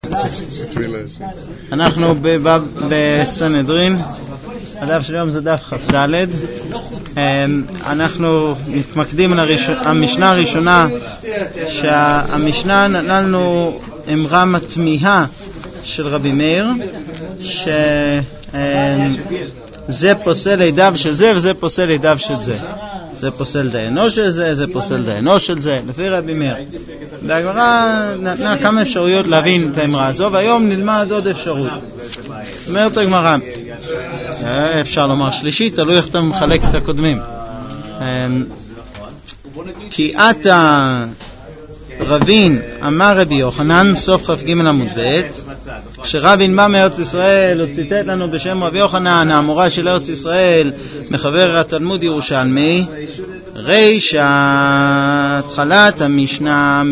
אנחנו בסנהדרין, הדף של היום זה דף כ"ד. אנחנו מתמקדים המשנה הראשונה, שהמשנה נתנה לנו אמרה מתמיהה של רבי מאיר, שזה פוסל לידיו של זה וזה פוסל לידיו של זה, זה פוסל דיינו של זה, זה פוסל דיינו של זה, לפי רבי מאיר. והגמרא נתנה כמה אפשרויות להבין את האמרה הזו, והיום נלמד עוד אפשרות. אומרת הגמרא, אפשר לומר שלישית, תלוי איך אתה מחלק את הקודמים. כי אתה רבין אמר רבי יוחנן, סוף כ"ג עמוד ב', כשרבין בא מארץ ישראל, הוא ציטט לנו בשם רבי יוחנן, האמורה של ארץ ישראל, מחבר התלמוד ירושלמי, רישא, התחלת המשנה,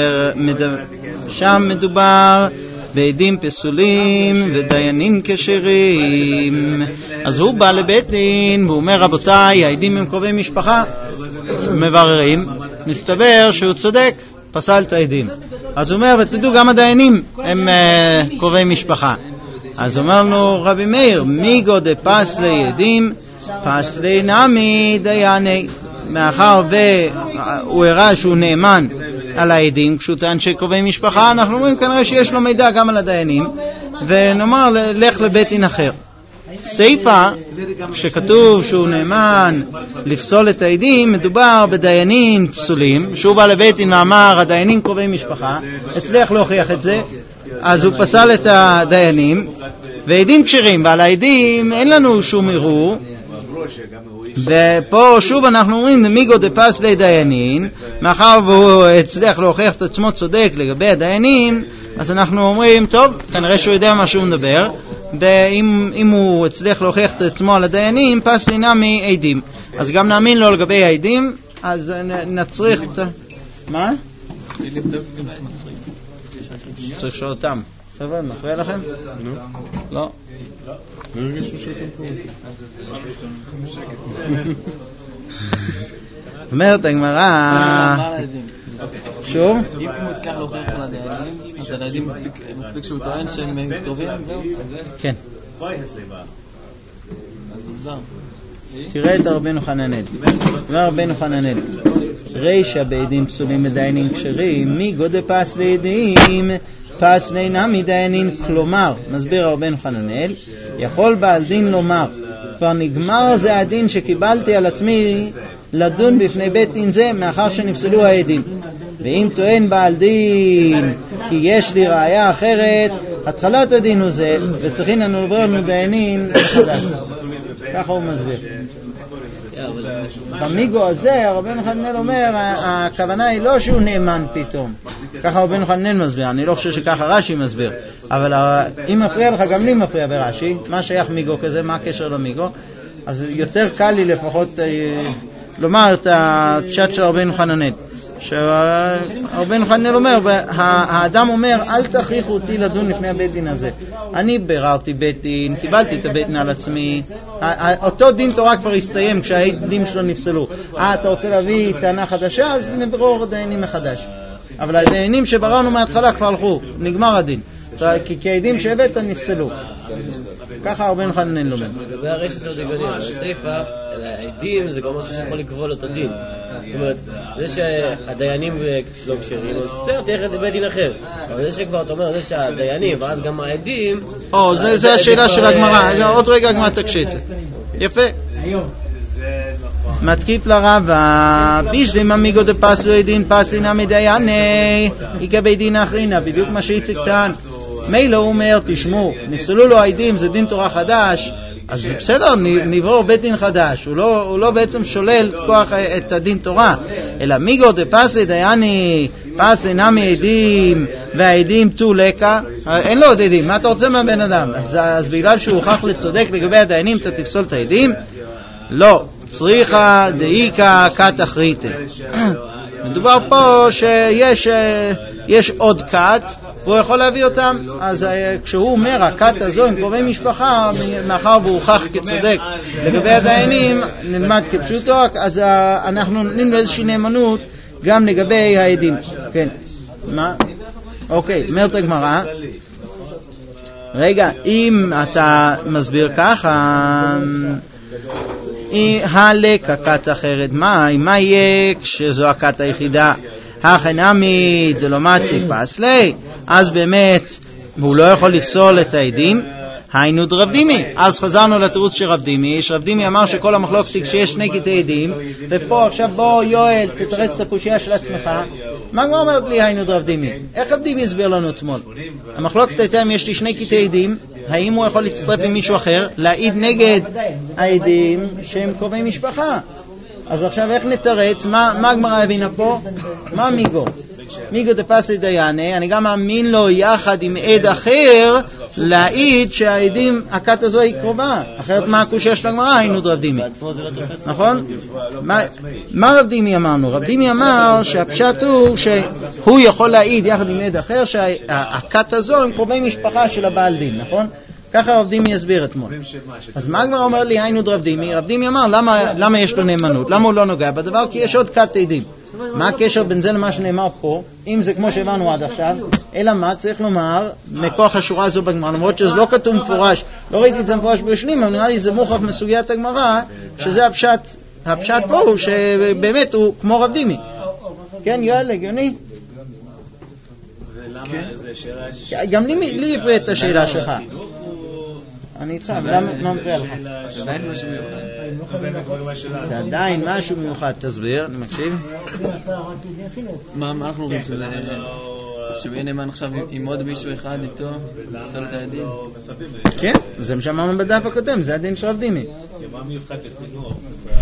שם מדובר בעדים פסולים ודיינים כשרים. אז הוא בא לבית דין והוא אומר, רבותיי, העדים הם קרובי משפחה. מבררים, מסתבר שהוא צודק, פסל את העדים. אז הוא אומר, ותדעו, גם הדיינים הם קרובי משפחה. אז אמרנו רבי מאיר, מיגו דה פסלי עדים, פסלי נמי דייני. מאחר והוא הראה שהוא נאמן על העדים, כשהוא טען שקרובי משפחה, אנחנו אומרים כנראה שיש לו מידע גם על הדיינים, ונאמר לך לבית דין אחר. סייפה, שכתוב שהוא נאמן לפסול את העדים, מדובר בדיינים פסולים, שהוא בא לבית דין ואמר הדיינים קרובי משפחה, הצליח להוכיח את זה, אז הוא פסל את הדיינים, ועדים כשרים, ועל העדים אין לנו שום ערעור, ופה שוב אנחנו אומרים מיגו דה פסלי דיינין, מאחר והוא הצליח להוכיח את עצמו צודק לגבי הדיינים, אז אנחנו אומרים טוב, כנראה שהוא יודע מה שהוא מדבר, ואם הוא הצליח להוכיח את עצמו על הדיינים, פסלי נמי עדים, אז גם נאמין לו לגבי העדים, אז נצריך את מה? צריך לשאול אותם. חבר'ה, מפריע לכם? לא. אומרת הגמרא שוב? אם הוא הצליח להוכיח על הדיינים, אז הדיינים מספיק שהוא טוען שהם קרובים והוא? כן. תראה את רבנו חננאל. אומר רבנו חננאל, רישא בעדים פסולים מדיינים כשרים, מיגו דה פסלי עדים פסלי נמי דיינים. כלומר, מסביר רבנו חננאל, יכול בעל דין לומר, כבר נגמר זה הדין שקיבלתי על עצמי לדון בפני בית דין זה, מאחר שנפסלו העדים. ואם טוען בעל דין כי יש לי ראיה אחרת, התחלת הדין הוא זה, וצריכים לנו לברר לנו דיינים מחדש. ככה הוא מסביר. במיגו הזה רבנו חננאל אומר, הכוונה היא לא שהוא נאמן פתאום, ככה רבנו חננאל מסביר, אני לא חושב שככה רש"י מסביר, אבל אם מפריע לך גם לי מפריע ברש"י, מה שייך מיגו כזה, מה הקשר למיגו? אז יותר קל לי לפחות לומר את הפשט של רבנו חננאל, שרבנו חננאל אומר, האדם אומר אל תכריחו אותי לדון לפני הבית דין הזה, אני ביררתי בית דין, קיבלתי את הבית דין על עצמי, אותו דין תורה כבר הסתיים כשהעדים שלו נפסלו, אתה רוצה להביא טענה חדשה, אז נברור דיינים מחדש, אבל הדיינים שבררנו מההתחלה כבר הלכו, נגמר הדין, כי העדים שהבאת נפסלו. ככה רבנו חננאל לומד. לגבי הרשת של דגלים, הסייפה, העדים זה גם משהו שיכול לקבול את הדין. זאת אומרת, זה שהדיינים לא כשרים, אז תלך לבית דין אחר. אבל זה שכבר אתה אומר, זה שהדיינים, ואז גם העדים... זה השאלה של הגמרא. עוד רגע הגמרא תקשה את זה. יפה. מתקיף לרבה, בישלים אמיגו דה פסלו עדין פסלי נמי דייני, איקה בית דין אחרינה, בדיוק מה שהציג טען. מילא הוא אומר, תשמעו, נפסלו לו העדים, זה דין תורה חדש, אז זה בסדר, נברור בית דין חדש, הוא לא בעצם שולל את הדין תורה, אלא מיגו דה פסלי דייני, פסלי נמי עדים, והעדים תו לקה, אין לו עוד עדים, מה אתה רוצה מהבן אדם? אז בגלל שהוא הוכח לצודק לגבי הדיינים, אתה תפסול את העדים? לא, צריכה דאיקה כת אחריתה. מדובר פה שיש עוד כת, והוא יכול להביא אותם, אז כשהוא אומר הכת הזו עם קרובי משפחה, מאחר והוא הוכח כצודק לגבי הדיינים, נלמד כפשוטו, אז אנחנו נותנים לו איזושהי נאמנות גם לגבי העדים. כן. מה? אוקיי, אומרת הגמרא, רגע, אם אתה מסביר ככה, הלק הכת אחרת, מה יהיה כשזו הכת היחידה? הכנמי דלא מצי פסלי, אז באמת הוא לא יכול לפסול את העדים. היינו דרב דימי, אז חזרנו לתירוץ של רב דימי, שרב דימי אמר שכל המחלוקת היא כשיש שני קטעי עדים, ופה עכשיו בוא יואל תתרץ את הקושייה של עצמך. מה כבר אומרת לי היינו דרב דימי? איך רב דימי הסביר לנו אתמול? המחלוקת הייתה אם יש לי שני קטעי עדים, האם הוא יכול להצטרף עם מישהו אחר להעיד נגד העדים שהם קרובי משפחה? אז עכשיו איך נתרץ? מה הגמרא הבינה פה? מה מיגו? מיגו דפסלי דייני, אני גם מאמין לו יחד עם עד אחר להעיד שהעדים, הכת הזו היא קרובה, אחרת מה הקושיה של הגמרא? היינו דרב דימי, נכון? מה רב דימי אמרנו? רב דימי אמר שהפשט הוא שהוא יכול להעיד יחד עם עד אחר שהכת הזו הם קרובי משפחה של הבעל דין, נכון? ככה רב דימי יסביר אתמול. אז מה הגמרא אומר לי היינו דרב דימי? רב דימי אמר למה יש לו נאמנות? למה הוא לא נוגע בדבר? כי יש עוד כת עדים. מה הקשר בין זה למה שנאמר פה? אם זה כמו שהבנו עד עכשיו, אלא מה צריך לומר מכוח השורה הזו בגמרא, למרות שזה לא כתוב מפורש, לא ראיתי את זה מפורש בראשונים, אבל נראה לי זה מוכח מסוגיית הגמרא, שזה הפשט פה הוא שבאמת הוא כמו רב דימי. כן, יואל, הגיוני? גם לי הפריע את השאלה שלך. אני איתך, למה מפריע לך? זה עדיין משהו מיוחד. זה עדיין משהו מיוחד, תסביר, אני מקשיב. מה אנחנו רואים שיהיה נאמן עכשיו עם עוד מישהו אחד איתו, עשה לו את העדים? כן, זה מה שאמרנו בדף הקודם, זה הדין של רב דימי. מה מיוחד לחינוך?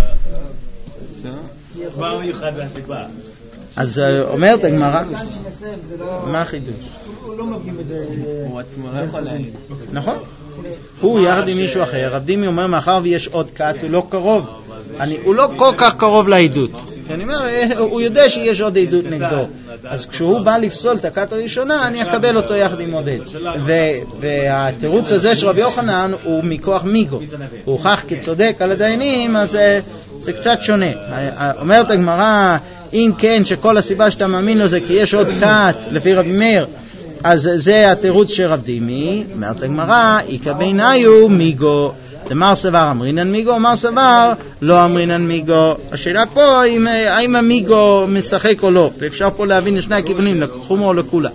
מה מיוחד והסיבה? אז אומרת הגמרא, מה החידוש? הוא עצמו לא יכול להעיד. נכון. הוא יחד עם מישהו אחר, רב דימי אומר מאחר ויש עוד כת, הוא לא קרוב. הוא לא כל כך קרוב לעדות. אני אומר, הוא יודע שיש עוד עדות נגדו. אז כשהוא בא לפסול את הכת הראשונה, אני אקבל אותו יחד עם עוד עד. והתירוץ הזה של רבי יוחנן הוא מכוח מיגו. הוא הוכח כצודק על הדיינים, אז זה קצת שונה. אומרת הגמרא, אם כן שכל הסיבה שאתה מאמין לו זה כי יש עוד כת, לפי רבי מאיר, אז זה התירוץ של רב דימי. אומרת הגמרא, איקא ביניו מיגו. תמר סבר אמרינן מיגו, אמר סבר לא אמרינן מיגו. השאלה פה האם המיגו משחק או לא, ואפשר פה להבין לשני הכיוונים, לחומו או לכולה.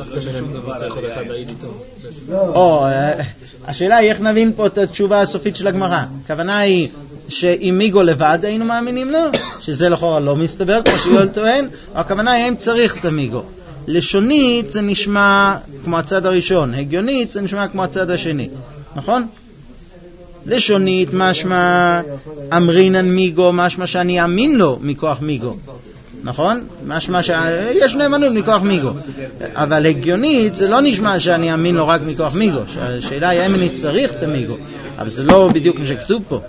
השאלה היא איך נבין פה את התשובה הסופית של הגמרא. הכוונה היא שאם מיגו לבד היינו מאמינים לו, שזה לכאורה לא מסתבר כמו שיואל טוען, או הכוונה היא האם צריך את המיגו. לשונית זה נשמע כמו הצד הראשון, הגיונית זה נשמע כמו הצד השני, נכון? לשונית משמע אמרינן מיגו, משמע שאני אמין לו מכוח מיגו, נכון? משמע שיש נאמנות מכוח מיגו. אבל הגיונית זה לא נשמע שאני אמין לו רק מכוח מיגו. השאלה היא האם אני צריך את המיגו, אבל זה לא בדיוק מה שכתוב פה.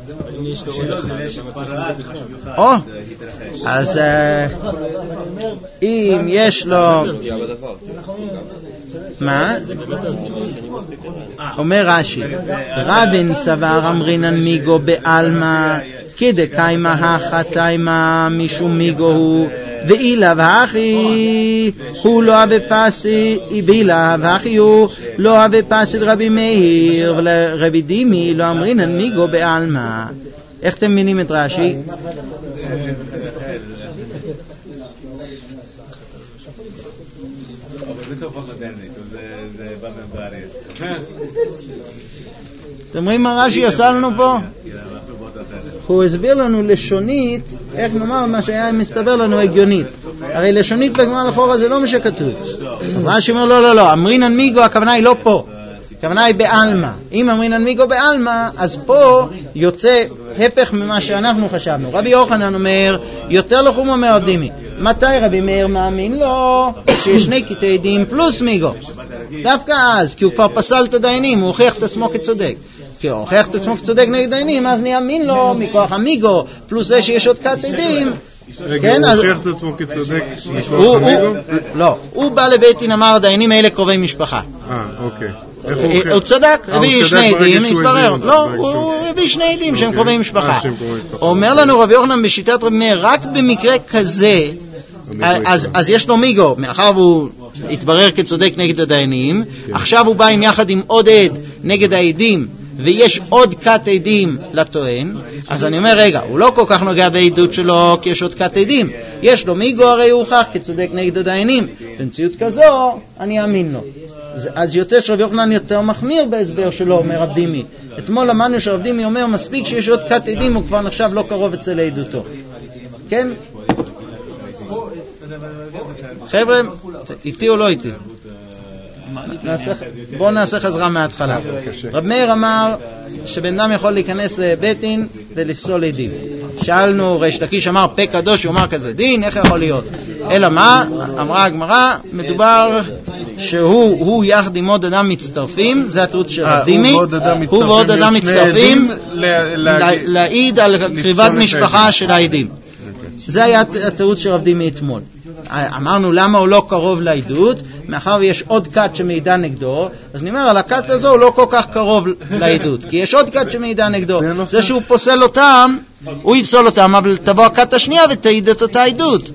אז אם יש לו מה? אומר רש"י, רבין סבר אמרינן מיגו בעלמא כדקיימא החתיימא משום מיגו הוא, ואילה והכי הוא לא בפסי, ואילה והכי הוא לא בפסי לרבי מאיר ולרבי דימי לא אמרינן מיגו בעלמא. איך אתם מבינים את רש"י? אתם רואים מה רש"י עשה לנו פה? הוא הסביר לנו לשונית, איך נאמר מה שהיה מסתבר לנו הגיונית. הרי לשונית בגמרא לכאורה זה לא מה שכתוב. אז רש"י אומר לא, אמרינן מיגו הכוונה היא לא פה, הכוונה היא בעלמא. אם אמרינן מיגו בעלמא, אז פה יוצא הפך ממה שאנחנו חשבנו. רבי יוחנן אומר יותר לחום אומר רב דימי. מתי רבי מאיר מאמין לו? שיש שני קטעי עדים פלוס מיגו, דווקא אז, כי הוא כבר פסל את הדיינים, הוא הוכיח את עצמו כצודק. כי הוא הוכיח את עצמו כצודק נגד דיינים, אז נאמין לו מכוח המיגו פלוס זה שיש עוד כת עדים. רגע, הוא הוכיח את עצמו כצודק מכוח המיגו? לא, הוא בא לבית דין אמר הדיינים האלה קרובי משפחה. אוקיי. הוא צדק, הביא שני עדים, התברר. לא, הוא הביא שני עדים שהם קרובי משפחה. אומר לנו רבי יוחנן בשיטת רבי מאיר, רק במקרה כזה אז יש לו מיגו, מאחר והוא התברר כצודק נגד הדיינים, עכשיו הוא בא עם יחד עם עוד עד נגד העדים, ויש עוד כת עדים לטוען, אז אני אומר, רגע, הוא לא כל כך נוגע בעדות שלו, כי יש עוד כת עדים. יש לו מיגו, הרי הוא הוכח כצודק נגד הדיינים. במציאות כזו, אני אאמין לו. אז יוצא שרבי יוחנן יותר מחמיר בהסבר שלו, אומר רב דימי. אתמול למדנו שרב דימי אומר, מספיק שיש עוד כת עדים, הוא כבר נחשב לא קרוב אצל עדותו. כן? חבר'ה, איתי או לא איתי? בואו נעשה חזרה מההתחלה. רב מאיר אמר שבן אדם יכול להיכנס לבית דין ולפסול עדים. שאלנו, ריש לקיש אמר פה קדוש, הוא אמר כזה דין, איך יכול להיות? אלא מה? אמרה הגמרא, מדובר שהוא יחד עם עוד אדם מצטרפים, זה התירוץ של רב דימי, הוא ועוד אדם מצטרפים להעיד על קריבת משפחה של העדים. זה היה התירוץ של רב דימי אתמול. אמרנו למה הוא לא קרוב לעדות, מאחר ויש עוד כת שמעידה נגדו, אז אני אומר, על הכת הזו הוא לא כל כך קרוב לעדות, כי יש עוד כת שמעידה נגדו. זה שהוא פוסל אותם, הוא יפסול אותם, אבל תבוא הכת השנייה ותעיד את אותה עדות.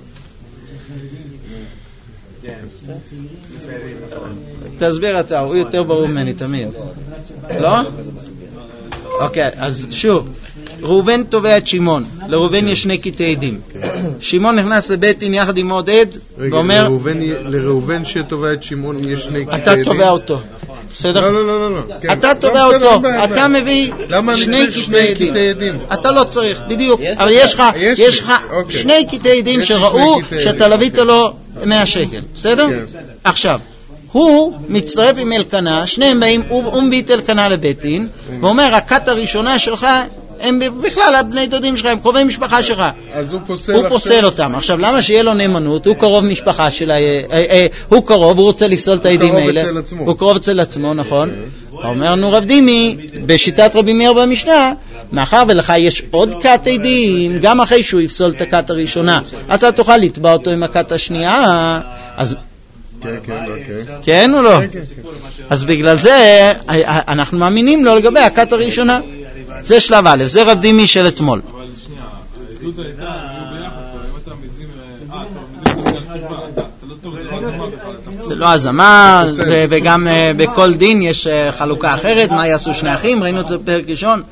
תסביר אתה, הוא יותר ברור ממני תמיד. לא? אוקיי, אז שוב, ראובן תובע את שמעון, לראובן יש שני קטעי עדים. שמעון נכנס לבית דין יחד עם עוד עד ואומר, לראובן שתובע את שמעון יש שני קטעי עדים. אתה תובע אותו, בסדר? לא. אתה תובע אותו, אתה מביא שני קטעי עדים. אתה לא צריך, בדיוק. הרי יש לך שני קטעי עדים שראו שאתה לווית לו 100 שקל, בסדר? עכשיו, הוא מצטרף עם אלקנה, שניהם באים, הוא מביא את אלקנה לבית דין, ואומר, הכת הראשונה שלך, הם בכלל הבני דודים שלך, הם קרובי משפחה שלך. אז הוא פוסל אותם. עכשיו, למה שיהיה לו נאמנות? הוא קרוב משפחה שלה, הוא קרוב, הוא רוצה לפסול את העדים האלה. הוא קרוב אצל עצמו, נכון? אומר נו רב דימי, בשיטת רבי מאיר במשנה, מאחר ולך יש עוד כת עדים, גם אחרי שהוא יפסול את הכת הראשונה, אתה תוכל לתבע אותו עם הכת השנייה, אז כן או לא? אז בגלל זה אנחנו מאמינים לו לגבי הכת הראשונה. זה שלב א', זה רב דימי של אתמול. אבל שנייה, העדות הייתה, היו ביחד, אם אתה מזים, זה לא הזמה, וגם בכל דין יש חלוקה אחרת, מה יעשו שני אחים, ראינו את זה בפרק ראשון.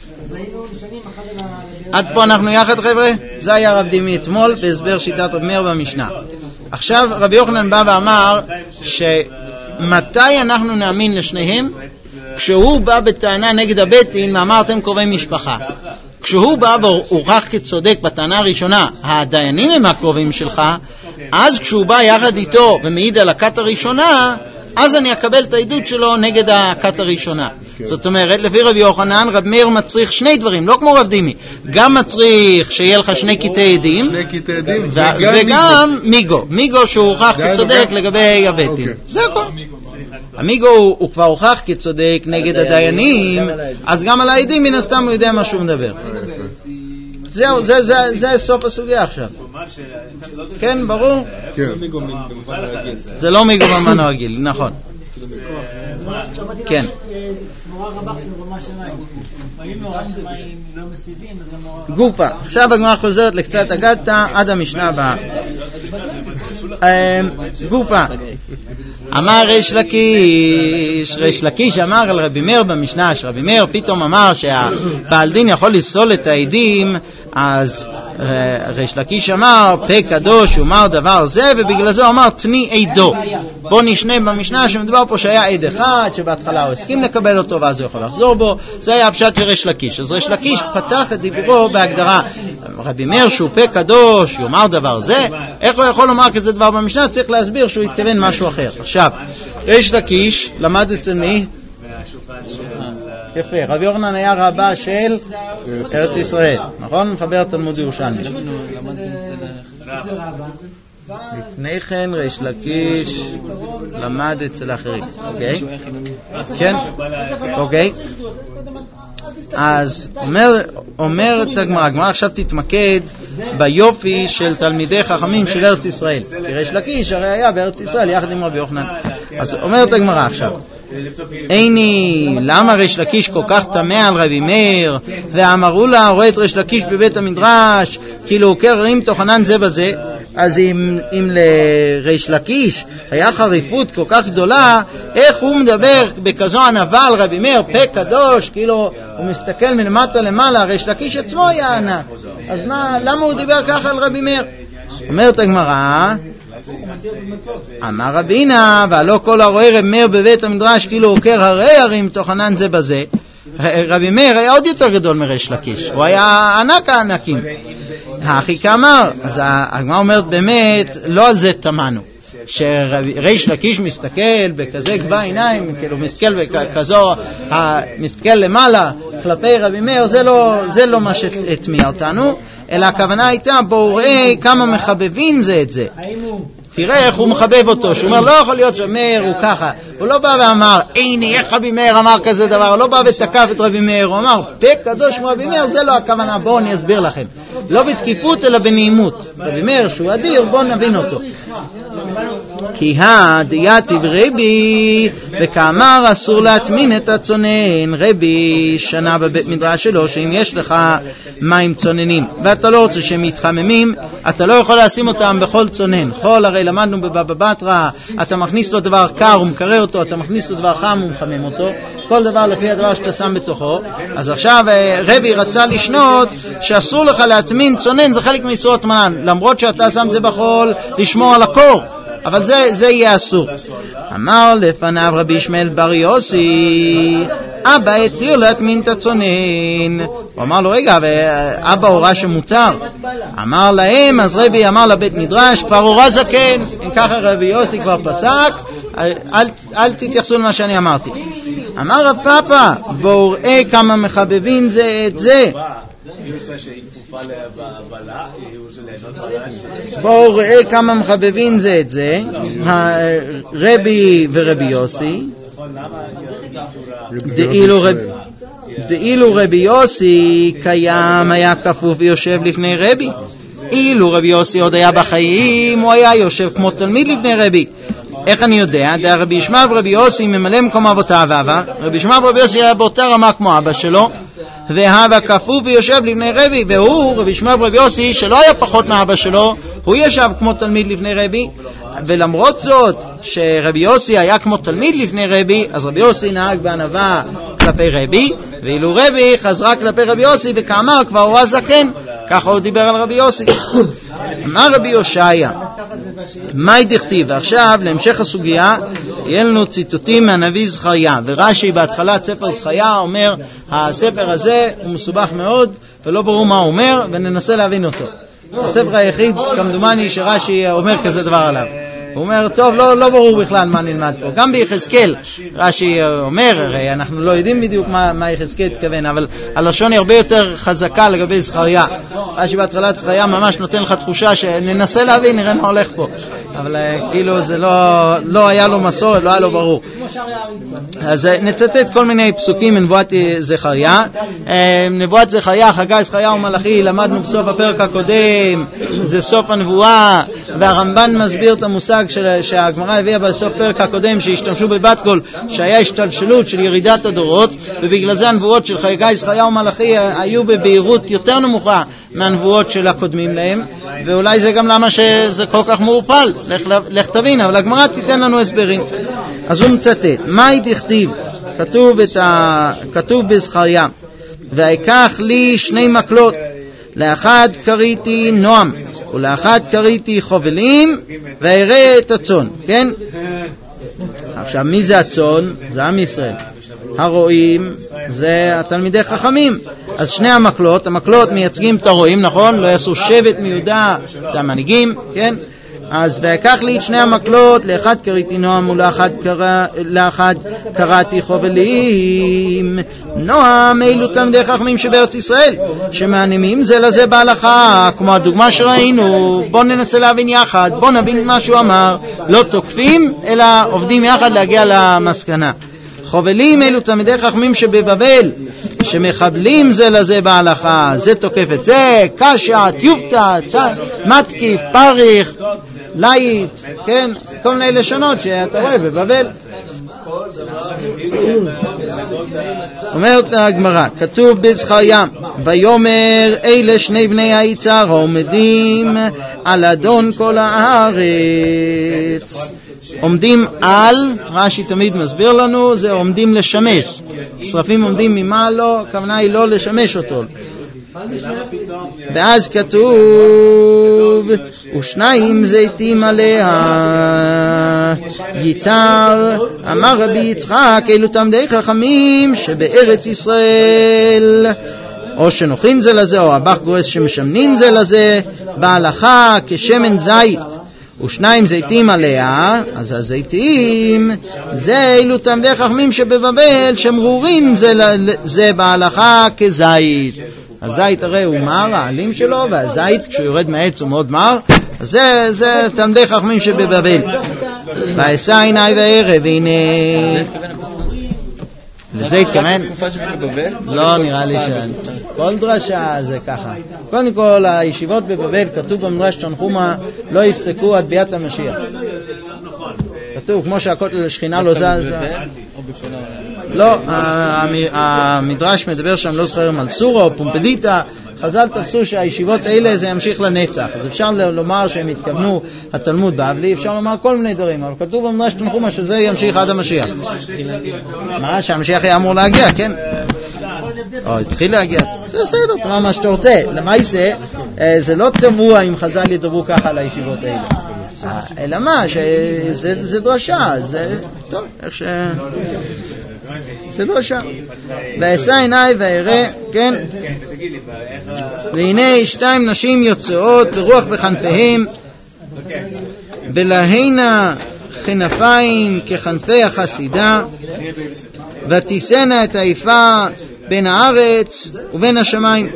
עד פה אנחנו יחד חבר'ה, זה היה רב דימי אתמול בהסבר שיטת רב מאיר במשנה. עכשיו רבי יוחנן בא ואמר שמתי אנחנו נאמין לשניהם? כשהוא בא בטענה נגד הבית דין ואמרתם קרובי משפחה. כשהוא בא והוכח כצודק בטענה הראשונה, הדיינים הם הקרובים שלך, אז כשהוא בא יחד איתו ומעיד על הכת הראשונה, אז אני אקבל את העדות שלו נגד הכת הראשונה. זאת אומרת, לפי רבי יוחנן, רב מאיר מצריך שני דברים, לא כמו רב דימי. גם מצריך שיהיה לך שני קטעי עדים, וגם מיגו שהוא הוכח כצודק לגבי הבית דין. זה הכל. המיגו הוא כבר הוכח כצודק נגד הדיינים, אז גם על העדים מן הסתם הוא יודע מה שהוא מדבר. זהו, זה סוף הסוגיה עכשיו. כן, ברור? זה לא מיגו במובן הרגיל, נכון. כן. גופה, עכשיו הגמרא חוזרת לקצת אגדתא עד המשנה הבאה. גופה, אמר ריש לקיש אמר על רבי מאיר במשנה, שרבי מאיר פתאום אמר שהבעל דין יכול לפסול את העדים, אז ריש לקיש אמר פה קדוש הוא אמר דבר זה, ובגלל זה הוא אמר תני עדו. בוא נשנה במשנה שמדובר פה שהיה עד אחד שבהתחלה הוא הסכים לקבל אותו ואז הוא יכול לחזור בו. זה היה הפשט של ריש לקיש. אז ריש לקיש פתח את דיבורו בהגדרה רבי מאיר שהוא פה קדוש הוא אמר דבר זה, איך הוא יכול לומר כזה דבר במשנה? צריך להסביר שהוא התכוון משהו אחר. עכשיו ריש לקיש למד אצל מי? יפה, רבי יוחנן היה רבה של ארץ ישראל, נכון? מחבר תלמוד ירושלמי. לפני כן ריש לקיש למד אצל אחרים, אוקיי? כן? אוקיי? אז אומרת הגמרא עכשיו תתמקד ביופי של תלמידי חכמים של ארץ ישראל, כי ריש לקיש הרי היה בארץ ישראל יחד עם רבי יוחנן. אז אומרת הגמרא עכשיו למה ריש לקיש כל כך תמה על רבי מאיר, ואמרו לה רואה את ריש לקיש בבית המדרש כאילו הוא קררים תוכנן זה בזה, אז אם לריש לקיש היה חריפות כל כך גדולה, איך הוא מדבר בכזו ענווה על רבי מאיר, פה קדוש, כאילו הוא מסתכל מלמטה למעלה, ריש לקיש עצמו היה ענק. אז למה הוא דיבר ככה על רבי מאיר? אומרת הגמרא, אמר רבינה, והלא כל הרואה רבי מאיר בבית המדרש כאילו עוקר הרי הרים תוכנן זה בזה. רבי מאיר היה עוד יותר גדול מריש לקיש, הוא היה ענק הענקים. הכי כאמר, אז הגמרא אומרת באמת, לא על זה תמנו, שריש לקיש מסתכל בכזה גבה עיניים, כאילו מסתכל בכזו, מסתכל למעלה כלפי רבי מאיר, זה לא מה שהטמיע אותנו, אלא הכוונה הייתה, בואו ראה כמה מחבבים זה את זה. תראה איך הוא מחבב אותו, שהוא אומר לא יכול להיות שמאיר הוא ככה. הוא לא בא ואמר הנה איך רבי מאיר אמר כזה דבר, הוא לא בא ותקף את רבי מאיר, הוא אמר פה קדוש מרבי מאיר, זה לא הכוונה, בואו אני אסביר לכם. לא בתקיפות אלא בנעימות. רבי מאיר שהוא אדיר, בואו נבין אותו. כי דייתיב רבי, וכאמר אסור להטמין את הצונן. רבי שנה בבית מדרש שלו שאם יש לך מים צוננים ואתה לא רוצה שהם מתחממים, אתה לא יכול לשים אותם בכל צונן. חול הרי למדנו בבבא בתרא, אתה מכניס לו דבר קר הוא מקרר אותו, אתה מכניס לו דבר חם הוא מחמם אותו, כל דבר לפי הדבר שאתה שם בתוכו. אז עכשיו רבי רצה לשנות שאסור לך להטמין צונן, זה חלק מאיסורת מנן, למרות שאתה שם זה בחול לשמור על הקור, אבל זה יהיה אסור. אמר לפניו רבי ישמעאל בר יוסי, אבא התיר להטמין את הצונן. הוא אמר לו רגע, ואבא הורה שמותר. אמר להם, אז רבי אמר לבית מדרש, כבר הורה זקן. אם ככה רבי יוסי כבר פסק, אל תתייחסו למה שאני אמרתי. אמר רב פאפא, בואו ראה כמה מחבבים זה את זה. בואו ראה כמה מחבבים זה את זה, רבי ורבי יוסי. דאילו רבי יוסי קיים היה כפוף ויושב לפני רבי, אילו רבי יוסי עוד היה בחיים הוא היה יושב כמו תלמיד לפני רבי. איך אני יודע? רבי ישמעאל ורבי יוסי ממלא מקום אבותיו אבא, רבי ישמעאל ורבי יוסי היה באותה רמה כמו אבא שלו, והווה כפוף ויושב לפני רבי, והוא רבי ישמעאל ורבי יוסי שלא היה פחות מאבא שלו, הוא ישב כמו תלמיד לפני רבי. ולמרות זאת שרבי יוסי היה כמו תלמיד לפני רבי, אז רבי יוסי נהג בענווה כלפי רבי, ואילו רבי חזרה כלפי רבי יוסי וכאמר כבר הוא הזקן, ככה הוא דיבר על רבי יוסי. אמר רבי יושעיה, מה דכתיב? ועכשיו להמשך הסוגיה יהיה לנו ציטוטים מהנביא זכריה, ורש"י בהתחלת ספר זכריה אומר הספר הזה הוא מסובך מאוד ולא ברור מה הוא אומר, וננסה להבין אותו. הספר היחיד כמדומני שרש"י אומר כזה דבר עליו, הוא אומר טוב לא ברור בכלל מה נלמד פה. גם ביחזקאל רש"י אומר, הרי אנחנו לא יודעים בדיוק מה יחזקאל התכוון, אבל הלשון היא הרבה יותר חזקה לגבי זכריה. רש"י בהתחלת זכריה ממש נותן לך תחושה שננסה להבין, נראה מה הולך פה, אבל כאילו זה לא היה לו מסורת, לא היה לו ברור. אז נצטט כל מיני פסוקים מנבואת זכריה. נבואת זכריה, חגי זכריה ומלאכי, למדנו בסוף הפרק הקודם, זה סוף הנבואה, והרמב"ן מסביר את המושג שהגמרא הביאה בסוף פרק הקודם שהשתמשו בבת קול, שהיה השתלשלות של ירידת הדורות, ובגלל זה הנבואות של חגי זכריה ומלאכי היו בבהירות יותר נמוכה מהנבואות של הקודמים להם, ואולי זה גם למה שזה כל כך מעורפל, לך תבין, אבל הגמרא תיתן לנו הסברים. אז הוא מצטט, מה דכתיב? כתוב בזכריה, ויקח לי 2 מקלות, לאחד קריתי נועם ולאחד קריתי חובלים ואראה את הצאן. כן? עכשיו מי זה הצאן? זה עם ישראל. הרועים זה התלמידי חכמים. אז 2 המקלות מייצגים את הרועים, נכון? לא יעשו שבט מיהודה, זה המנהיגים, כן? אז ויקח לי 2 המקלות, לאחד קריתי נועם ולאחד קראתי חובלים. נועם אלו תלמידי חכמים שבארץ ישראל שמעניינים זה לזה בהלכה, כמו הדוגמה שראינו. בוא ננסה להבין יחד, בוא נבין מה שהוא אמר, לא תוקפים אלא עובדים יחד להגיע למסקנה. חובלים אלו תלמידי חכמים שבבבל שמחבלים זה לזה בהלכה, זה תוקף את זה, קשה, טיובטה, מתקיף, פריך, לייט, כן, כל מיני לשונות שאתה רואה בבבל. אומרת הגמרא, כתוב בזכריה, ויאמר אלה שני בני היצהר עומדים על אדון כל הארץ. עומדים על, רש"י תמיד מסביר לנו, זה עומדים לשמש. שרפים עומדים ממה לא, הכוונה היא לא לשמש אותו. ואז כתוב ושניים זיתים עליה יצהר. אמר רבי יצחק אלו תלמידי חכמים שבארץ ישראל או שנוחין זה לזה או הבח גורס שמשמנין זה לזה בהלכה כשמן זית. ושניים זיתים עליה, אז הזיתים זה אלו תלמידי חכמים שבבבל שמרורין זה בהלכה כזית. הזית הרי הוא מר, העלים שלו, והזית כשהוא יורד מהעץ הוא מאוד מר, אז זה תלמידי חכמים שבבבל. ואשא עיני וערב, הנה לזה התכוון? תקופה שבאת בבבל? לא, נראה לי כל דרשה זה ככה. קודם כל, הישיבות בבבל, כתוב במדרש תנחומא, לא יפסקו עד ביאת המשיח. כתוב, כמו שהכותל לשכינה לא זז. לא, המדרש מדבר שם, לא זוכר על סורה או פומפדיטה, חז"ל תפסו שהישיבות האלה זה ימשיך לנצח. אז אפשר לומר שהם התכוונו התלמוד בבלי, אפשר לומר כל מיני דברים, אבל כתוב במדרש תנחומא שזה ימשיך עד המשיח. מה? שהמשיח היה אמור להגיע, כן? או, התחיל להגיע. זה בסדר, תאמר מה שאתה רוצה. למעשה, זה לא תמוה אם חז"ל ידברו ככה על הישיבות האלה. אלא מה? שזה דרשה, זה טוב, איך ש... זה דרשה. ואשא עיני ואראה, כן? והנה שתיים נשים יוצאות לרוח בכנפיהם ולהינה כנפיים ככנפי החסידה ותישאנה את היפה בין הארץ ובין השמיים.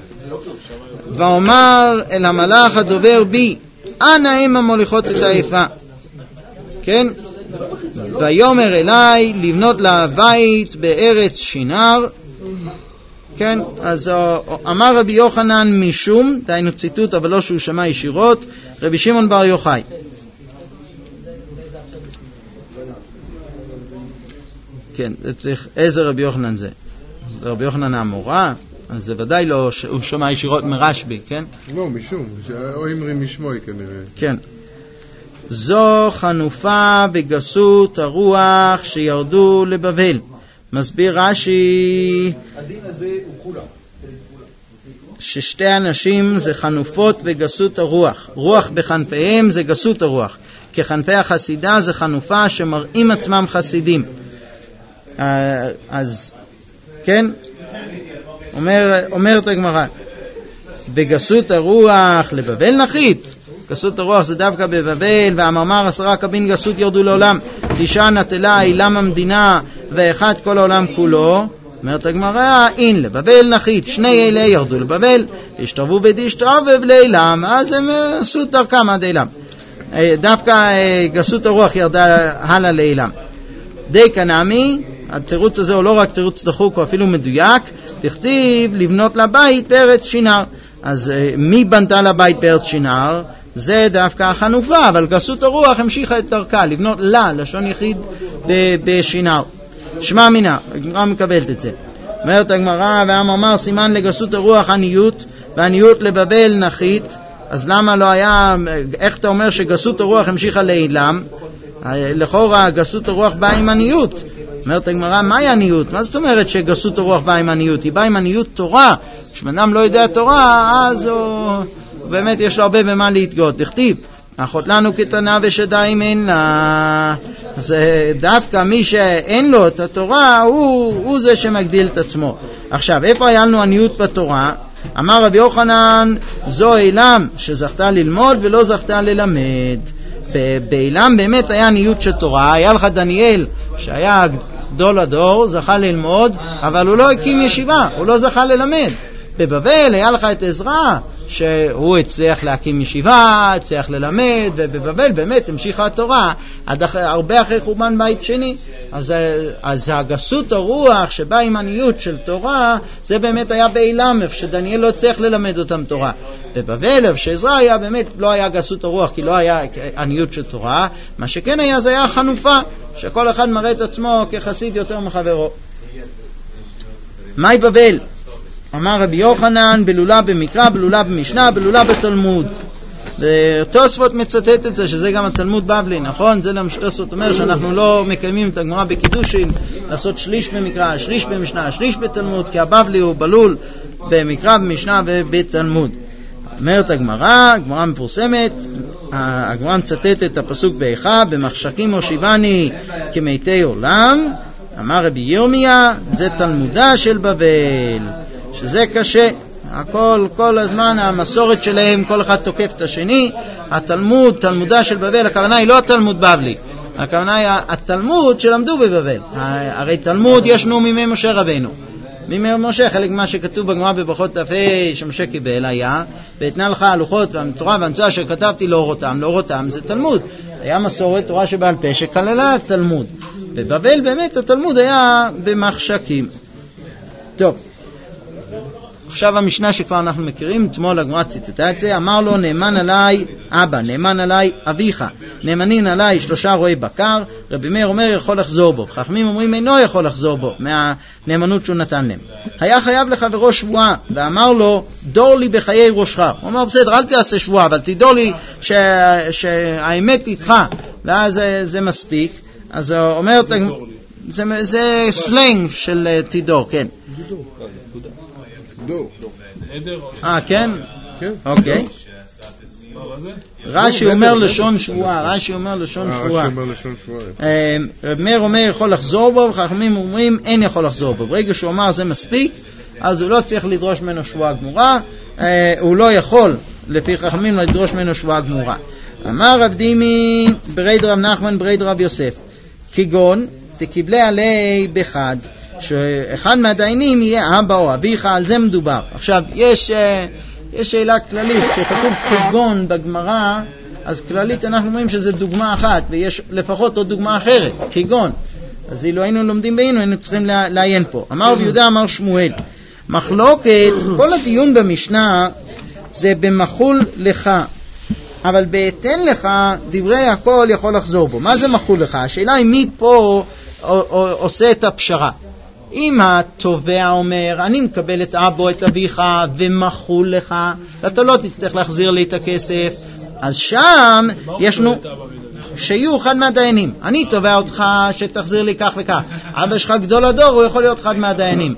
ואומר אל המלאך הדובר בי אנה הם המוליכות את היפה, כן? ויאמר אליי לבנות לה בית בארץ שינר, כן? אז אמר רבי יוחנן משום, דהיינו ציטוט אבל לא שהוא שמע ישירות, רבי שמעון בר יוחאי. כן, זה צריך, איזה רבי יוחנן זה? זה רבי יוחנן האמורא? אז זה ודאי לא שהוא שמע ישירות מרשב"י, כן? לא, משום, או אמרי משמוי כנראה. כן. זו חנופה בגסות הרוח שירדו לבבל. מסביר רש"י הדין הזה הוא כולה ששתי אנשים זה חנופות בגסות הרוח. רוח בכנפיהם זה גסות הרוח. ככנפי החסידה זה חנופה שמראים עצמם חסידים. אז כן, אומרת הגמרא בגסות הרוח לבבל נחית. גסות הרוח זה דווקא בבבל, והמאמר 10 קבין גסות ירדו לעולם, 9 נטלה אילם המדינה ואחד כל העולם כולו. אומרת הגמרא אין לבבל נחית, שני אלה ירדו לבבל השתרבו בדישתרבב לעילם, אז הם עשו דרכם עד עילם. דווקא גסות הרוח ירדה הלאה לעילם. די כנמי, התירוץ הזה הוא לא רק תירוץ דחוק, הוא אפילו מדויק. תכתיב לבנות לבית בארץ שינר. אז מי בנתה לבית בארץ שינר? זה דווקא החנופה, אבל גסות הרוח המשיכה את דרכה לבנות לה, לשון יחיד בשינר. שמע מינה, הגמרא מקבלת את זה. אומרת הגמרא, והעם אמר סימן לגסות הרוח עניות, ועניות לבבל נחית. אז למה לא היה, איך אתה אומר שגסות הרוח המשיכה לעילם? לכאורה גסות הרוח באה עם עניות. אומרת הגמרא, מהי עניות? מה זאת אומרת שגסות הרוח באה עם עניות? היא באה עם עניות תורה. כשאדם לא יודע תורה, אז הוא באמת יש לו הרבה במה להתגאות. תכתיב, אחות לנו קטנה ושדיים אין לה. אז דווקא מי שאין לו את התורה, הוא זה שמגדיל את עצמו. עכשיו, איפה היה לנו עניות בתורה? אמר רבי יוחנן, זו אילם שזכתה ללמוד ולא זכתה ללמד. באילם באמת היה עניות של תורה. היה לך דניאל שהיה גדול הדור, זכה ללמוד, אבל הוא לא הקים ישיבה, הוא לא זכה ללמד. בבבל היה לך את עזרא שהוא הצליח להקים ישיבה, הצליח ללמד, ובבבל באמת המשיכה התורה הרבה אחרי חורבן בית שני. אז הגסות הרוח שבאה עם עניות של תורה, זה באמת היה באילם, שדניאל לא הצליח ללמד אותם תורה. בבבל, שעזרא היה באמת לא היה גסות הרוח, כי לא היה עניות של תורה. מה שכן היה, זה היה חנופה. שכל אחד מראה את עצמו כחסיד יותר מחברו. מהי בבל? אמר רבי יוחנן, בלולה במקרא, בלולה במשנה, בלולה בתלמוד. ותוספות מצטט את זה, שזה גם התלמוד בבלי, נכון? זה למה שתוספות אומר שאנחנו לא מקיימים את הגמרא בקידושין, לעשות שליש במקרא, שליש במשנה, שליש בתלמוד, כי הבבלי הוא בלול במקרא, במשנה ובתלמוד. אומרת הגמרא, הגמרא מפורסמת, הגמרא מצטט את הפסוק באיכה, במחשכים הושיבני כמתי עולם, אמר רבי ירמיה, זה תלמודה של בבל, שזה קשה. כל הזמן המסורת שלהם, כל אחד תוקף את השני. התלמוד, תלמודה של בבל, הכוונה היא לא התלמוד בבלי, הכוונה היא התלמוד שלמדו בבבל. הרי תלמוד ישנו מימי משה רבינו, מימי משה. חלק מה שכתוב בגמרא בברכות ת"ה שמשה קיבל היה, ואתנה לך הלוחות והתורה והמצווה שכתבתי לאורותם, זה תלמוד. היה מסורת תורה שבעל פה שכללה תלמוד. בבבל באמת התלמוד היה במחשכים. טוב, עכשיו המשנה שכבר אנחנו מכירים, אתמול הגמרא ציטטה את זה, אמר לו נאמן עליי אבא, נאמן עליי אביך, נאמנין עליי 3 רועי בקר. רבי מאיר אומר יכול לחזור בו, חכמים אומרים אינו יכול לחזור בו מהנאמנות שהוא נתן להם. היה חייב לחברו שבועה, ואמר לו דור לי בחיי ראשך. הוא אומר בסדר, אל תעשה שבועה, אבל תדור לי שהאמת איתך, ואז זה מספיק. אז הוא אומר, זה סלנג של תדור, כן. כן? אוקיי. רש"י אומר לשון שבועה, רבי מאיר אומר יכול לחזור בו, וחכמים אומרים אין יכול לחזור בו. ברגע שהוא אמר זה מספיק, אז הוא לא צריך לדרוש ממנו שבועה גמורה, הוא לא יכול לפי חכמים לדרוש ממנו שבועה גמורה. אמר רב דימי ברד רב נחמן ברד רב יוסף, כגון תקיבלה עלי בחד, שאחד מהדיינים יהיה אבא או אביך, על זה מדובר. עכשיו, יש שאלה כללית, כשכתוב כגון בגמרא, אז כללית אנחנו אומרים שזה דוגמה אחת, ויש לפחות עוד דוגמה אחרת, כגון. אז אילו היינו לומדים בינו, היינו צריכים לעיין פה. אמר רבי יהודה, אמר שמואל, מחלוקת, כל הדיון במשנה זה במחול לך, אבל בהתן לך דברי הכל יכול לחזור בו. מה זה מחול לך? השאלה היא מי פה עושה את הפשרה. אם התובע אומר אני מקבל את אבו את אביך ומחול לך, אתה לא תצטרך להחזיר לי את הכסף, אז שם ישנו שיהיו אחד מהדיינים. אני תובע אותך שתחזיר לי כך וכך, אבא שלך גדול הדור, הוא יכול להיות אחד מהדיינים.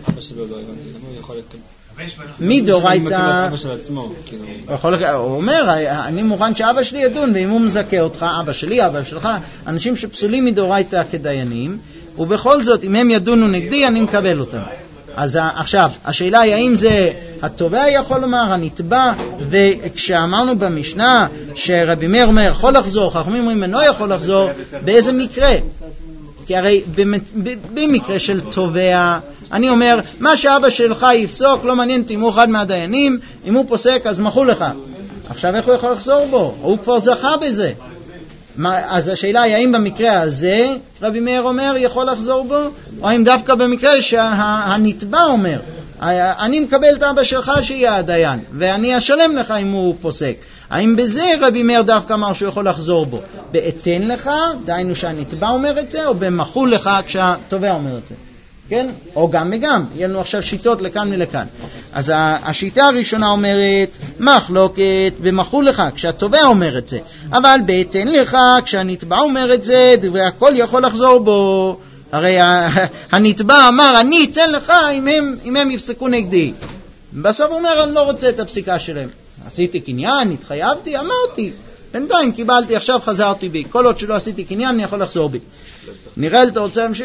מי דורייתא? הוא אומר אני מוכן שאבא שלי ידון, ואם הוא מזכה אותך, אבא שלי, אבא שלך, אנשים שפסולים מדורייתא כדיינים, ובכל זאת אם הם ידונו נגדי אני מקבל אותם. אז עכשיו השאלה היא האם זה התובע יכול לומר, הנתבע, וכשאמרנו במשנה שרבי מאיר אומר יכול לחזור, חכמים אומרים אינו יכול לחזור, באיזה מקרה? כי הרי במקרה של תובע אני אומר מה שאבא שלך יפסוק לא מעניין אם הוא אחד מהדיינים, אם הוא פוסק אז מחול לך. עכשיו איך הוא יכול לחזור בו? הוא כבר זכה בזה. אז השאלה היא האם במקרה הזה רבי מאיר אומר יכול לחזור בו, או האם דווקא במקרה שהנתבע אומר אני מקבל את אבא שלך שיהיה הדיין ואני אשלם לך אם הוא פוסק, האם בזה רבי מאיר דווקא אמר שהוא יכול לחזור בו? באתן לך, דיינו שהנתבע אומר את זה, או במחול לך כשהתובע אומר את זה? כן? או גם וגם, יהיה לנו עכשיו שיטות לכאן ולכאן. אז השיטה הראשונה אומרת מחלוקת במחול לך כשהתובע אומר את זה, אבל באתן לך כשהנתבע אומר את זה דברי הכל יכול לחזור בו. הרי הנתבע אמר אני אתן לך אם הם יפסקו נגדי, בסוף הוא אומר אני לא רוצה את הפסיקה שלהם, עשיתי קניין, התחייבתי, אמרתי, בינתיים קיבלתי, עכשיו חזרתי בי, כל עוד שלא עשיתי קניין אני יכול לחזור בי. נראה אתה רוצה להמשיך?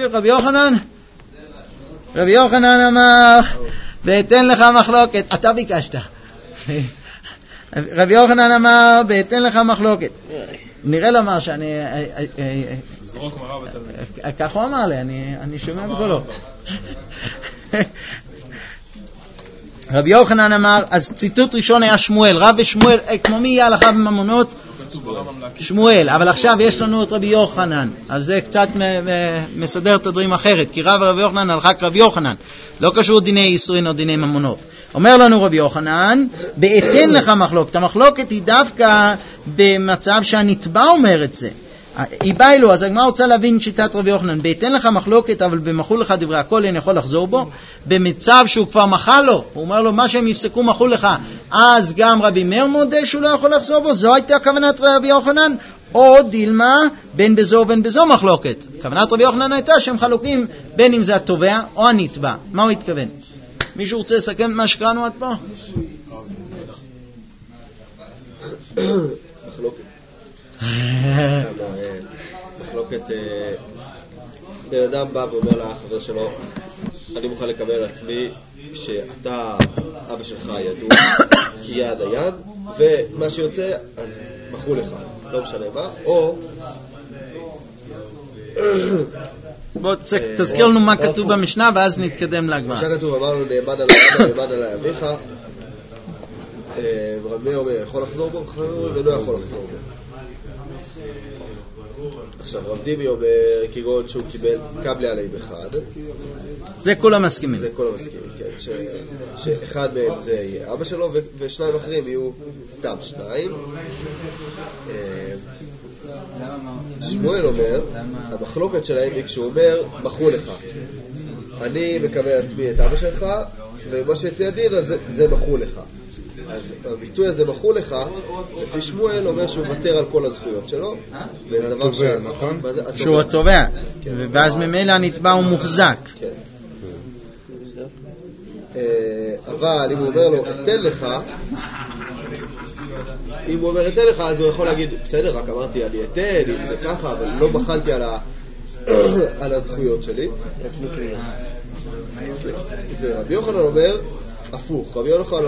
רבי יוחנן אמר ואתן לך מחלוקת, אתה ביקשת. רבי יוחנן אמר ואתן לך מחלוקת, נראה לומר שאני כך הוא אמר לי, אני שומע בקולו. רבי יוחנן אמר, אז ציטוט ראשון היה שמואל, רב ושמואל, כמו מי יהיה הלכה בממונות? שמואל, אבל עכשיו יש לנו את רבי יוחנן, אז זה קצת מסדר את הדברים אחרת, כי רב ורבי יוחנן הלכה כרבי יוחנן, לא קשור דיני איסורין או דיני ממונות. אומר לנו רבי יוחנן, באתן לך מחלוקת, המחלוקת היא דווקא במצב שהנתבע אומר את זה, היא באה אלו, אז הגמרא רוצה להבין שיטת רבי יוחנן, בהתן לך מחלוקת, אבל במחול לך דברי הכל אין יכול לחזור בו, במצב שהוא כבר מחל לו, הוא אומר לו, מה שהם יפסקו מחול לך, אז גם רבי מאיר מודה שהוא לא יכול לחזור בו, זו הייתה כוונת רבי יוחנן, או דילמה בין בזו ובין בזו מחלוקת. כוונת רבי יוחנן הייתה שהם חלוקים בין אם זה התובע או הנתבע. מה הוא התכוון? מישהו רוצה לסכם מה שקראנו עד פה? מחלוקת בן אדם בא ואומר לחבר שלו, אני מוכן לקבל על עצמי שאתה, אבא שלך ידוע, יהיה הדיין, ומה שיוצא אז מחו לך, לא משנה מה, או בוא תזכיר לנו מה כתוב במשנה ואז נתקדם להגמרא. מה כתוב, אמרנו נאמן עלי אביך, ורבי אומר יכול לחזור בו ולא יכול לחזור בו. עכשיו רב דימי אומר כגון שהוא קיבל קבלה עלי אחד, זה כולם מסכימים, כן, שאחד מהם זה יהיה אבא שלו ושניים אחרים יהיו סתם שניים. שמואל אומר, המחלוקת שלהם היא כשהוא אומר מחו לך, אני מקבל עצמי את אבא שלך ומה שיצא הדין זה מחו לך. אז הביטוי הזה מחו לך, לפי שמואל אומר שהוא מוותר על כל הזכויות שלו, וזה דבר שהוא התובע, ואז ממילא הנתבע הוא מוחזק. אבל אם הוא אומר לו אתן לך, אם הוא אומר אתן לך, אז הוא יכול להגיד בסדר, רק אמרתי אני אתן, אם זה ככה, אבל לא בחלתי על הזכויות שלי. ורבי יוחנן אומר הפוך, רבי יוחנן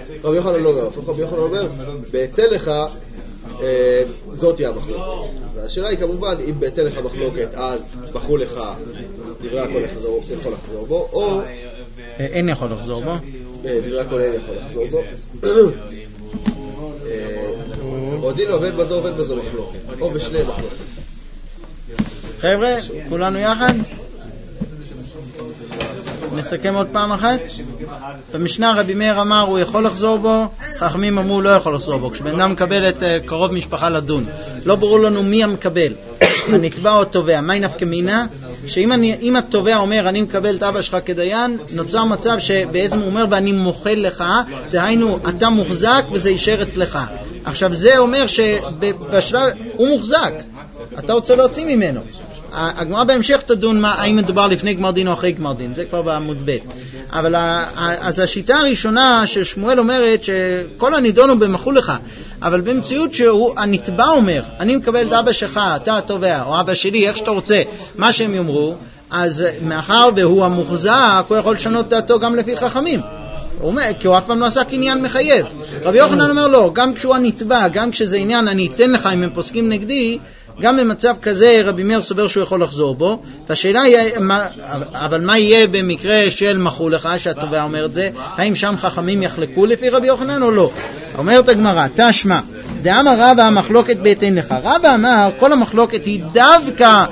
אומר בהתן לך זאת היא המחלוקת. והשאלה היא כמובן אם בהתן לך מחלוקת אז מחו לך דברי הכל יכול לחזור בו, או אין יכול לחזור בו, דברי הכל אין יכול לחזור בו, או דין עובד בזו מחלוקת, או בשני מחלוקת. חבר'ה, כולנו יחד נסכם עוד פעם אחת. במשנה רבי מאיר אמר הוא יכול לחזור בו, חכמים אמרו לא יכול לחזור בו. כשבן אדם מקבל את קרוב משפחה לדון, לא ברור לנו מי המקבל, הנתבע או התובע. מה נפקא מינה? שאם התובע אומר אני מקבל את אבא שלך כדיין, נוצר מצב שבעצם הוא אומר ואני מוחל לך, דהיינו אתה מוחזק וזה יישאר אצלך. עכשיו זה אומר שבשלב הוא מוחזק, אתה רוצה להוציא ממנו. הגמרא בהמשך תדון האם מדובר לפני גמר דין או אחרי גמר דין, זה כבר בעמוד ב'. אבל אז השיטה הראשונה של שמואל אומרת שכל הנידון הוא במחול לך, אבל במציאות שהנתבע אומר אני מקבל את אבא שלך, אתה התובע, או אבא שלי, איך שאתה רוצה, מה שהם יאמרו, אז מאחר והוא המוחזק הוא יכול לשנות דעתו גם לפי חכמים, כי הוא אף פעם לא עשה קניין מחייב. רבי יוחנן אומר לו, גם כשהוא הנתבע, גם כשזה עניין אני אתן לך אם הם פוסקים נגדי, גם במצב כזה רבי מאיר סובר שהוא יכול לחזור בו. והשאלה היא, אבל מה יהיה במקרה של מחו לך שהתובע אומר את זה? האם שם חכמים יחלקו לפי רבי יוחנן או לא? אומרת הגמרא, תשמע, דאמר רבא המחלוקת בהתן לך. רבא אמר כל המחלוקת היא דווקא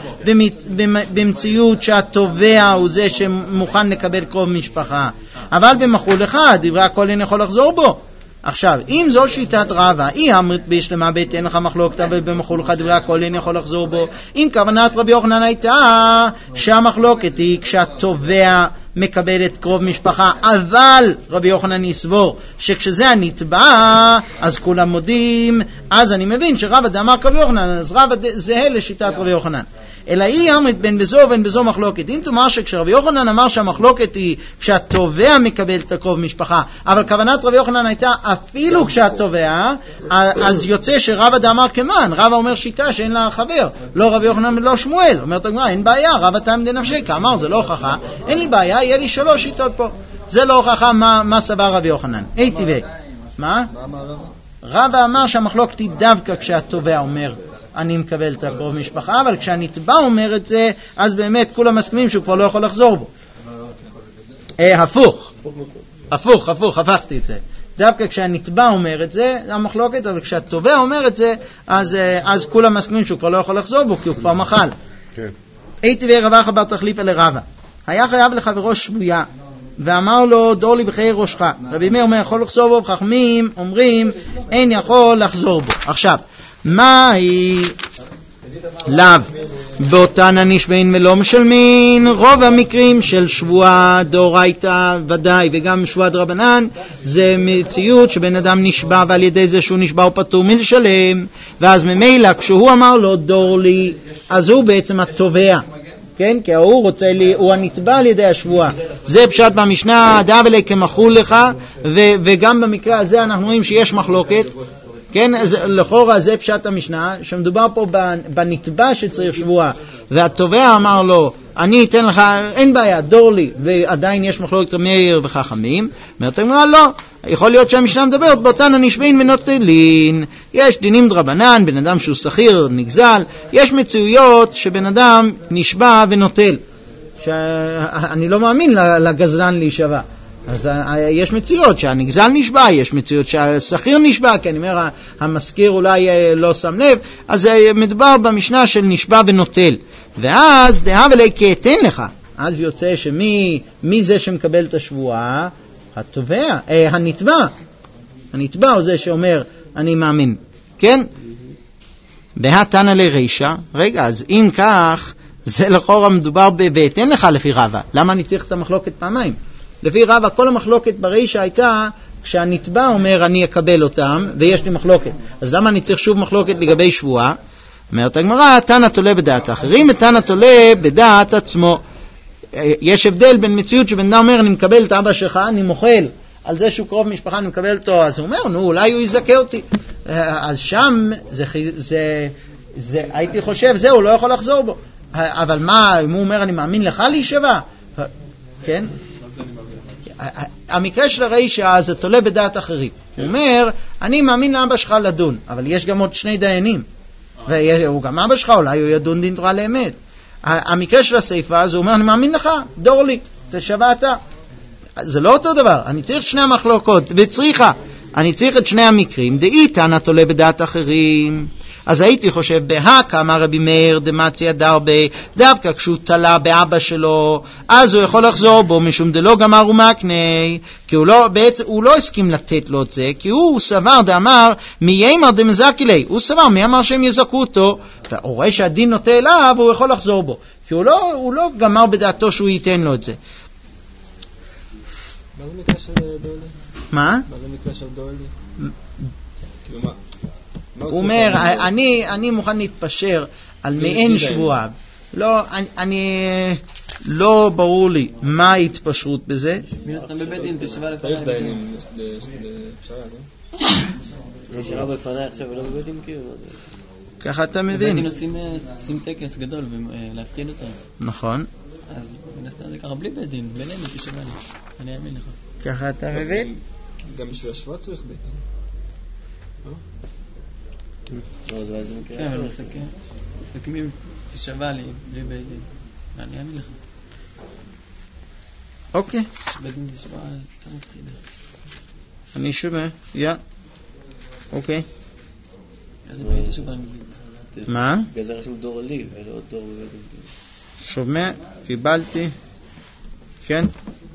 במציאות שהתובע הוא זה שמוכן לקבל קרוב משפחה, אבל במחו לך דברי הכל אין יכול לחזור בו. עכשיו, אם זו שיטת רבא, היא אמרת בשלמה בהתן לך מחלוקת, אבל במחול לך דברי הכל אין יכול לחזור בו. אם כוונת רבי יוחנן הייתה שהמחלוקת היא כשהתובע מקבל את קרוב משפחה, אבל רבי יוחנן יסבור שכשזה הנתבע אז כולם מודים, אז אני מבין שרבא דאמר כרבי יוחנן, אז רבא זהה לשיטת רבי יוחנן. אלא היא אמרת בין בזו ובין בזו מחלוקת. אם תאמר שכשרבי יוחנן אמר שהמחלוקת היא כשהתובע מקבל את הקרוב משפחה, אבל כוונת רבי יוחנן הייתה אפילו כשהתובע, אז יוצא שרבא דאמר כמן, רבא אומר שיטה שאין לה חבר, לא רבי יוחנן ולא שמואל. אומרת הגמרא, אין בעיה, רבא טעם דנפשי, כאמר זה לא הוכחה, אין לי בעיה, יהיה לי 3 שיטות פה, זה לא הוכחה מה סבר רבי יוחנן. טבעי. מה? רבא אמר שהמחלוקת היא דווקא כשהתובע אומר אני מקבל את הקרוב משפחה, אבל כשהנתבע אומר את זה, אז באמת כולם מסכימים שהוא כבר לא יכול לחזור בו. הפוך, הפכתי את זה. דווקא כשהנתבע אומר את זה, המחלוקת, אבל כשהתובע אומר את זה, אז כולם מסכימים שהוא כבר לא יכול לחזור בו, כי הוא כבר מחל. טבעי רבא חבר תחליפה לרבא. היה חייב לחברו שבויה, ואמר לו דור לי בחיי ראשך. רבי מאיר אומר יכול לחזור בו, וחכמים אומרים אין יכול לחזור בו. עכשיו, מה היא לאו, באותן הנשבעים ולא משלמין. רוב המקרים של שבועה דאורייתא ודאי וגם שבועה דרבנן זה מציאות שבן אדם נשבע ועל ידי זה שהוא נשבע הוא פטור מלשלם, ואז ממילא כשהוא אמר לו דור לי, אז הוא בעצם התובע, כן? כי הוא רוצה לי, הוא הנתבע על ידי השבועה. זה פשט במשנה, דאב אלי כמחול לך, וגם במקרה הזה אנחנו רואים שיש מחלוקת, כן? לכאורה זה פשט המשנה, שמדובר פה בנתבע שצריך שבועה, והתובע אמר לו, אני אתן לך, אין בעיה, דור לי, ועדיין יש מחלוקת מאיר וחכמים. אומרת הגמרא, לא, יכול להיות שהמשנה מדברת באותן הנשבעים ונוטלין. יש דינים דרבנן, בן אדם שהוא שכיר, נגזל, יש מציאויות שבן אדם נשבע ונוטל, שאני לא מאמין לגזלן להישבע. אז יש מציאות שהנגזל נשבע, יש מציאות שהשכיר נשבע, כי אני אומר המזכיר אולי לא שם לב, אז מדובר במשנה של נשבע ונוטל. ואז דאב אלי כאתן לך, אז יוצא שמי זה שמקבל את השבועה? התובע, הנתבע הוא זה שאומר אני מאמין, כן? והתנא לרישא, רגע, אז אם כך זה לכאורה מדובר ואתן לך לפי רבא. למה אני צריך את המחלוקת פעמיים? לפי רבא כל המחלוקת ברישא הייתה כשהנתבע אומר אני אקבל אותם ויש לי מחלוקת, אז למה אני צריך שוב מחלוקת לגבי שבועה? אומרת הגמרא, תנא תולה בדעת האחרים ותנא תולה בדעת עצמו. יש הבדל בין מציאות שבן אדם אומר אני מקבל את אבא שלך, אני מוחל על זה שהוא קרוב משפחה, אני מקבל אותו, אז הוא אומר נו אולי הוא יזכה אותי, אז שם זה הייתי חושב זהו, לא יכול לחזור בו. אבל מה אם הוא אומר אני מאמין לך להישבע, כן? המקרה של הרישא זה תולה בדעת אחרים. הוא אומר אני מאמין לאבא שלך לדון, אבל יש גם עוד שני דיינים והוא גם אבא שלך, אולי הוא ידון דין תורה לאמת. המקרה של הסייפה אז הוא אומר אני מאמין לך, דור לי, תשבע אתה. זה לא אותו דבר, אני צריך שני המחלוקות וצריכה, אני צריך את שני המקרים. דאי תנא תולה בדעת אחרים, אז הייתי חושב בהקה אמר רבי מאיר דמציא דרבה, דווקא כשהוא תלה באבא שלו אז הוא יכול לחזור בו משום דלא גמר ומקנה, כי הוא לא הסכים לתת לו את זה, כי הוא סבר דאמר מי יאמר דמזקי לי, הוא סבר מי אמר שהם יזכו אותו, והוא רואה שהדין נוטה אליו הוא יכול לחזור בו, כי הוא לא גמר בדעתו שהוא ייתן לו את זה. מה זה מקרה של דורלי? מה זה מקרה של דורלי? כאילו מה? הוא אומר, אני מוכן להתפשר על מעין שבועה. לא ברור לי מה ההתפשרות בזה. מי סתם בבית דין, תשבע לפניי. צריך דיינים לפשרה, לא? יש רב לפניי עכשיו ולא בבית דין כאילו. ככה אתה מבין. בבית דין עושים טקס גדול ולהפקיד אותם. נכון. אז מנסה זה ככה בלי בית דין, בינינו תשבע לי. אני אאמין לך. ככה אתה מבין? גם בשביל השבועה צריך בית דין. כן, אבל מסתכלים, תשבע לי בלי בית דין, ואני אאמין לך. אוקיי. בית דין תשבע, אתה מפחיד. אני שומע, אוקיי. איזה בית תשבע אנגלית? מה? גזר רשום דור לי, ולא דור בבית דין. שומע, קיבלתי. כן?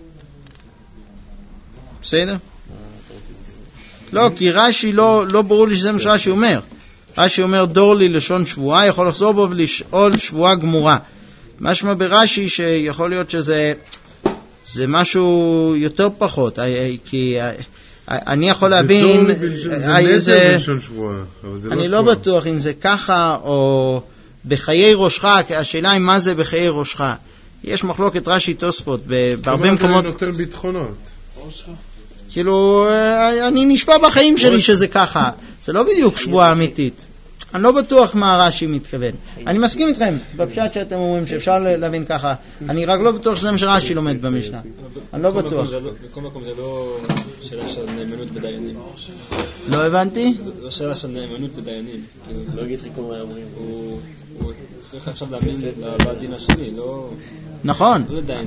בסדר? לא, כי רש"י לא ברור לי שזה מה שרש"י אומר. רש"י אומר דור לי לשון שבועה, יכול לחזור בו ולשאול שבועה גמורה. משמע ברש"י שיכול להיות שזה משהו יותר פחות, כי אני יכול להבין זה לשון שבועה, אבל זה לא שבועה. אני לא בטוח אם זה ככה או בחיי ראשך, השאלה היא מה זה בחיי ראשך. יש מחלוקת רש"י תוספות בהרבה מקומות. אני נותן ביטחונות. כאילו, אני נשבע בחיים שלי שזה ככה. זה לא בדיוק שבועה אמיתית. אני לא בטוח מה רש"י מתכוון. אני מסכים איתכם בפשט שאתם אומרים שאפשר להבין ככה. אני רק לא בטוח שזה מה שרש"י לומד במשנה. אני לא בטוח. בכל מקום זה לא שאלה של נאמנות בדיינים. לא הבנתי? זו שאלה של נאמנות בדיינים. לא אגיד לך כמו אומרים. הוא צריך עכשיו להאמין לדין השני, לא... נכון,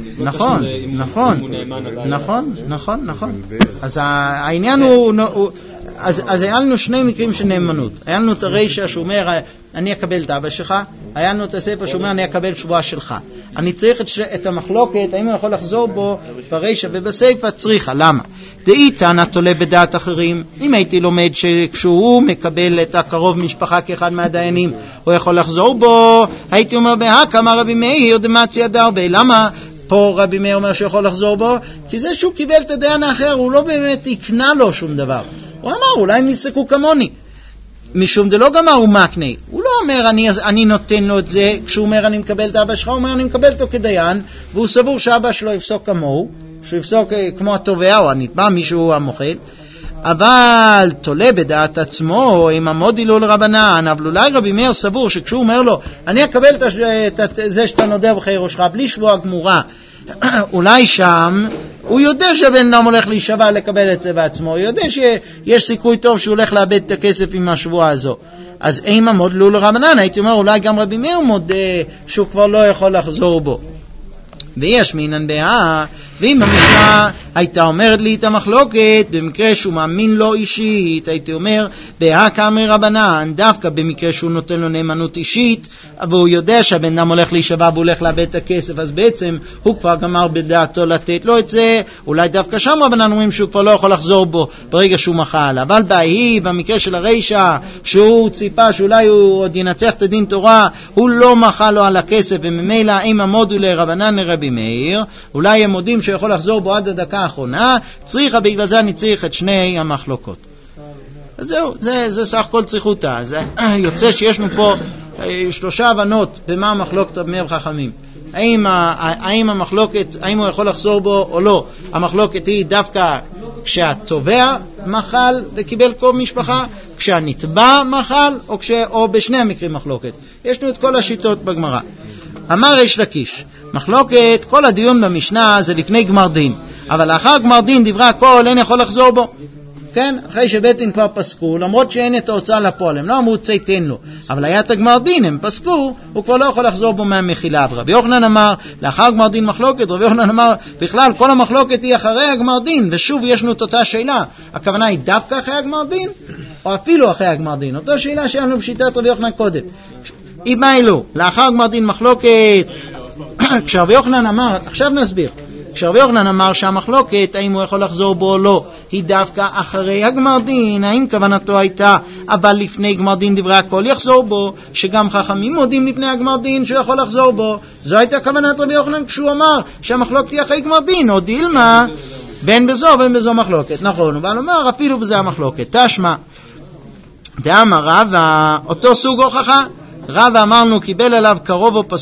נכון. אז העניין הוא, אז היה לנו שני מקרים של נאמנות. היה לנו את הרישא שאומר אני אקבל את אבא שלך, היה לנו את הספר שאומר אני אקבל שבועה שלך. אני צריך את המחלוקת, האם הוא יכול לחזור בו ברישא ובסייפא צריכה. למה? דאי תנא תולה בדעת אחרים. אם הייתי לומד שכשהוא מקבל את הקרוב משפחה כאחד מהדיינים, הוא יכול לחזור בו, הייתי אומר בהקמא רבי מאיר דמצי דרבי. למה פה רבי מאיר אומר שיכול לחזור בו? כי זה שהוא קיבל את הדיין האחר, הוא לא באמת יקנה לו שום דבר. הוא אמר, אולי הם יפסקו כמוני. משום דלא גמר הוא מקנה. הוא לא אומר אני נותן לו את זה, כשהוא אומר אני מקבל את אבא שלך, הוא אומר אני מקבל אותו כדיין, והוא סבור שאבא שלו יפסוק כמוהו, שהוא יפסוק כמו התובע או הנתבע, מישהו המוחד. אבל תולה בדעת עצמו, אם עמוד הילול רבנן, אבל אולי רבי מאיר סבור שכשהוא אומר לו אני אקבל את זה שאתה נודע בחיי ראשך בלי שבוע גמורה, אולי שם הוא יודע שהבן אדם הולך להישבע לקבל את זה בעצמו, הוא יודע שיש סיכוי טוב שהוא הולך לאבד את הכסף עם השבועה הזו. אז אם עמוד הילול רבנן, הייתי אומר אולי גם רבי מאיר מודה שהוא כבר לא יכול לחזור בו. ויש מינן דעה, ואם המשנה הייתה אומרת לי את המחלוקת במקרה שהוא מאמין לו אישית, הייתי אומר בהקמא רבנן, דווקא במקרה שהוא נותן לו נאמנות אישית והוא יודע שהבן אדם הולך להישבע והוא הולך לאבד את הכסף, אז בעצם הוא כבר גמר בדעתו לתת לו את זה. אולי דווקא שם רבנן אומרים שהוא כבר לא יכול לחזור בו ברגע שהוא מחל. אבל במקרה של הרישא שהוא ציפה שאולי הוא עוד ינצח את הדין תורה, הוא לא מחל לו על הכסף, וממילא אם עמודו לרבנן לרבי מאיר, אולי הם מודים שיכול לחזור בו עד הדקה האחרונה, צריכה, בגלל זה אני צריך את שני המחלוקות. אז זהו, זה סך כל צריכותה. יוצא שישנו פה שלושה הבנות במה המחלוקת רבי וחכמים. האם המחלוקת, האם הוא יכול לחזור בו או לא. המחלוקת היא דווקא כשהתובע מחל וקיבל קרוב משפחה, כשהנתבע מחל, או בשני המקרים מחלוקת. ישנו את כל השיטות בגמרא. אמר ריש לקיש, מחלוקת, כל הדיון במשנה זה לפני גמר דין, אבל לאחר גמר דין דברי הכל אין יכול לחזור בו. כן, אחרי שבית דין כבר פסקו, למרות שאין את ההוצאה לפועל, הם לא אמרו צייתן לו, אבל היה את הגמר דין, הם פסקו, הוא כבר לא יכול לחזור בו מהמחילה. רבי יוחנן אמר, לאחר גמר דין מחלוקת, רבי יוחנן אמר, בכלל כל המחלוקת היא אחרי הגמר דין, ושוב ישנו את אותה שאלה, הכוונה היא דווקא אחרי הגמר דין, או אפילו אחרי הגמר דין, אותה שאלה שלנו בשיטת רבי יוחנן קודם. אם אילו, לאחר גמר דין מחלוקת, כשרבי יוחנן אמר, עכשיו נסביר, כשרבי יוחנן אמר שהמחלוקת, האם הוא יכול לחזור בו או לא, היא דווקא אחרי הגמר דין, האם כוונתו הייתה, אבל לפני גמר דין דברי הכל יחזור בו, שגם חכמים מודים לפני הגמר דין שהוא יכול לחזור בו. זו הייתה כוונת רבי יוחנן כשהוא אמר שהמחלוקת היא אחרי גמר דין, או דילמה, בין בזו מחלוקת. נכון, אבל אומר אפילו בזה המחלוקת. תשמע, דאמר רבא, אותו סוג הוכחה, רבא אמרנו קיבל עליו קרוב או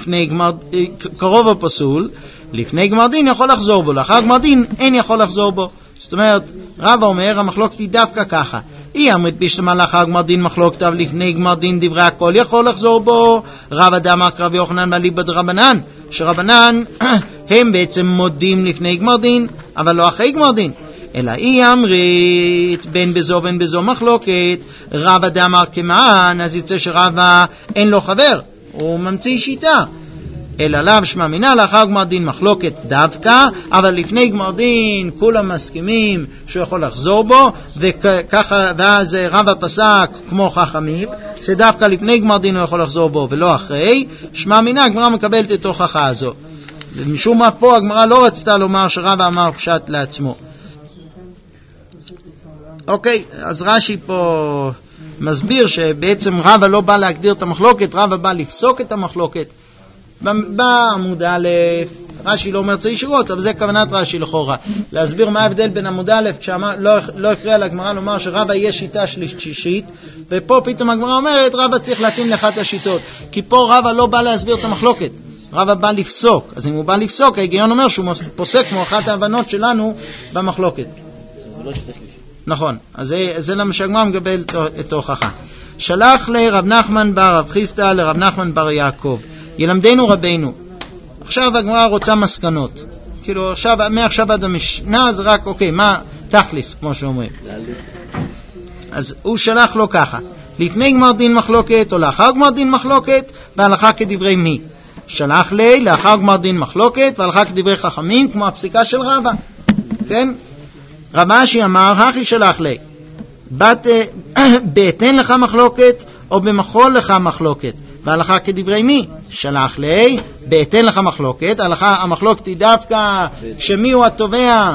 פסול, לפני גמר דין יכול לחזור בו, לאחר גמר דין אין יכול לחזור בו. זאת אומרת, רבא אומר המחלוקת היא דווקא ככה, היא אמרת בשלמה לאחר גמר דין מחלוקת, אבל לפני גמר דין דברי הכל יכול לחזור בו. רבא דאמר רבי יוחנן באליבא דרבנן, שרבנן הם בעצם מודים לפני גמר דין אבל לא אחרי גמר דין, אלא היא אמרית בין בזו מחלוקת. רבא דאמר כמען, אז יצא שרבא אין לו חבר, הוא ממציא שיטה, אלא לאו שמע מינה לאחר גמר דין מחלוקת דווקא, אבל לפני גמר דין כולם מסכימים שהוא יכול לחזור בו, וככה, ואז רבא פסק כמו חכמים שדווקא לפני גמר דין הוא יכול לחזור בו ולא אחרי. שמע מינה הגמרא מקבלת את ההוכחה הזו. משום מה פה הגמרא לא רצתה לומר שרבא אמר פשט לעצמו. אוקיי, אז רש"י פה מסביר שבעצם רבא לא בא להגדיר את המחלוקת, רבא בא לפסוק את המחלוקת. בעמוד א', רש"י לא אומר צי ישירות, אבל זה כוונת רש"י לכאורה, להסביר מה ההבדל בין עמוד א', לא הקריאה לגמרא לומר שרבא יהיה שיטה שלישית, ופה פתאום הגמרא אומרת רבא צריך להתאים לאחת השיטות, כי פה רבא לא בא להסביר את המחלוקת, רבא בא לפסוק. אז אם הוא בא לפסוק, ההיגיון אומר שהוא פוסק כמו אחת ההבנות שלנו במחלוקת. זה לא שיטה שלישית. נכון, אז זה למה שהגמרא מקבל את ההוכחה. שלח לרב נחמן בר רב חיסדא לרב נחמן בר יעקב, ילמדנו רבינו. עכשיו הגמרא רוצה מסקנות, כאילו עכשיו, מעכשיו עד המשנה זה רק אוקיי, מה תכליס כמו שאומרים. אז הוא שלח לו ככה, לפני גמר דין מחלוקת או לאחר גמר דין מחלוקת, והלכה כדברי מי? שלח לי לאחר גמר דין מחלוקת והלכה כדברי חכמים, כמו הפסיקה של רבא. כן? רב אשי אמר, הכי שלח לי, בהתן לך מחלוקת או במחול לך מחלוקת, והלכה כדברי מי? שלח לי בהתן לך מחלוקת, המחלוקת היא דווקא כשמי הוא התובע,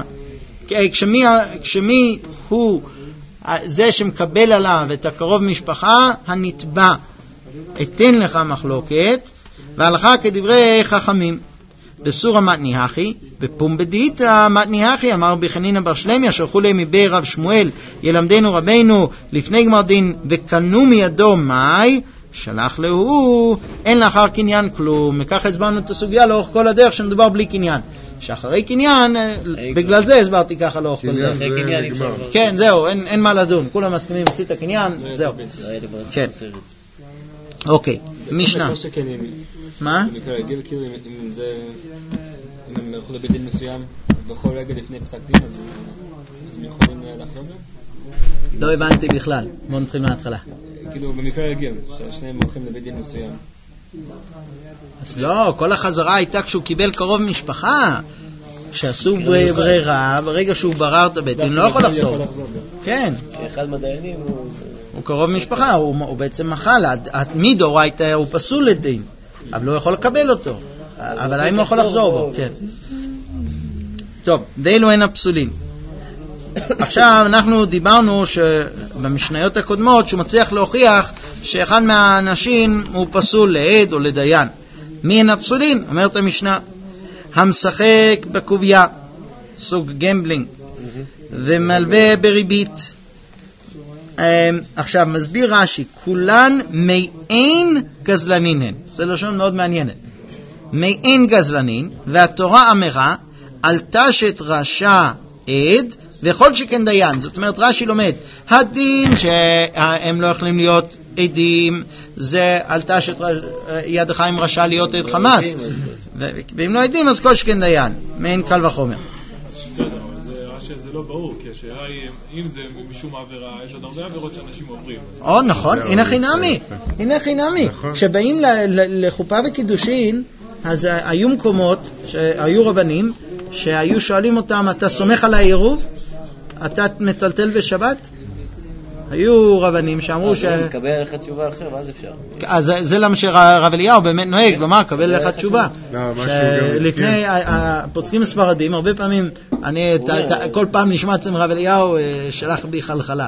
כשמי הוא זה שמקבל עליו את הקרוב משפחה, הנתבע. אתן לך מחלוקת, והלכה כדברי חכמים. בסורה מתניחי, בפומבדית מתניחי, אמר בחנינא בר שלמיה, שלחו להם מבית רב שמואל, ילמדנו רבינו לפני גמר דין, וקנו מידו מאי, שלח לו, אין לאחר קניין כלום. וכך הסברנו את הסוגיה לאורך כל הדרך שמדובר בלי קניין. שאחרי קניין, בגלל זה הסברתי ככה לאורך כל הדרך. כן, זהו, אין מה לדון. כולם מסכימים, עשית קניין, זהו. כן. אוקיי, משנה. מה? אני אגיד כאילו אם זה, אם הם הלכו לבית דין מסוים בכל רגע לפני פסק דין, אז הם יכולים לחזור בהם? לא הבנתי בכלל, בואו נתחיל מההתחלה. כאילו במקרה רגיל, ששניהם הולכים לבית דין מסוים. אז לא, כל החזרה הייתה כשהוא קיבל קרוב משפחה, כשעשו ברירה, ברגע שהוא ברר את הבית דין, לא יכול לחזור. כן. אחד מהדיינים הוא קרוב משפחה, הוא בעצם מחל, מדאורייתא הוא פסול לדין, אבל לא יכול לקבל אותו. אבל האם הוא יכול לחזור בו? כן. טוב, ואלו הן הפסולים. עכשיו אנחנו דיברנו במשניות הקודמות שהוא מצליח להוכיח שאחד מהאנשים הוא פסול לעד או לדיין. מי הן הפסולים? אומרת המשנה, המשחק בקוביה, סוג גמבלינג, ומלווה בריבית. עכשיו מסביר רש"י, כולן מעין גזלנין הן. זה לשון מאוד מעניינת. מעין גזלנין, והתורה אמרה אל תשת רשע עד וכל שכן דיין. זאת אומרת רש"י לומד הדין שהם לא יכולים להיות עדים, זה אל תשת ידך עם רשע להיות עד חמאס, ואם לא עדים אז כל שכן דיין, מעין קל וחומר. זה לא ברור, כי השאלה היא אם זה משום העבירה, יש עוד הרבה עבירות שאנשים עוברים. נכון, הנה חינמי. כשבאים לחופה וקידושין, אז היו מקומות שהיו רבנים שהיו שואלים אותם, אתה סומך על העירוב? אתה מטלטל בשבת? היו רבנים שאמרו קבל לך תשובה עכשיו, אז אפשר. אז זה למה שרב אליהו באמת נוהג, לומר, קבל לך תשובה. לפני הפוסקים הספרדים, הרבה פעמים, כל פעם נשמע אצל רב אליהו, שלח בי חלחלה.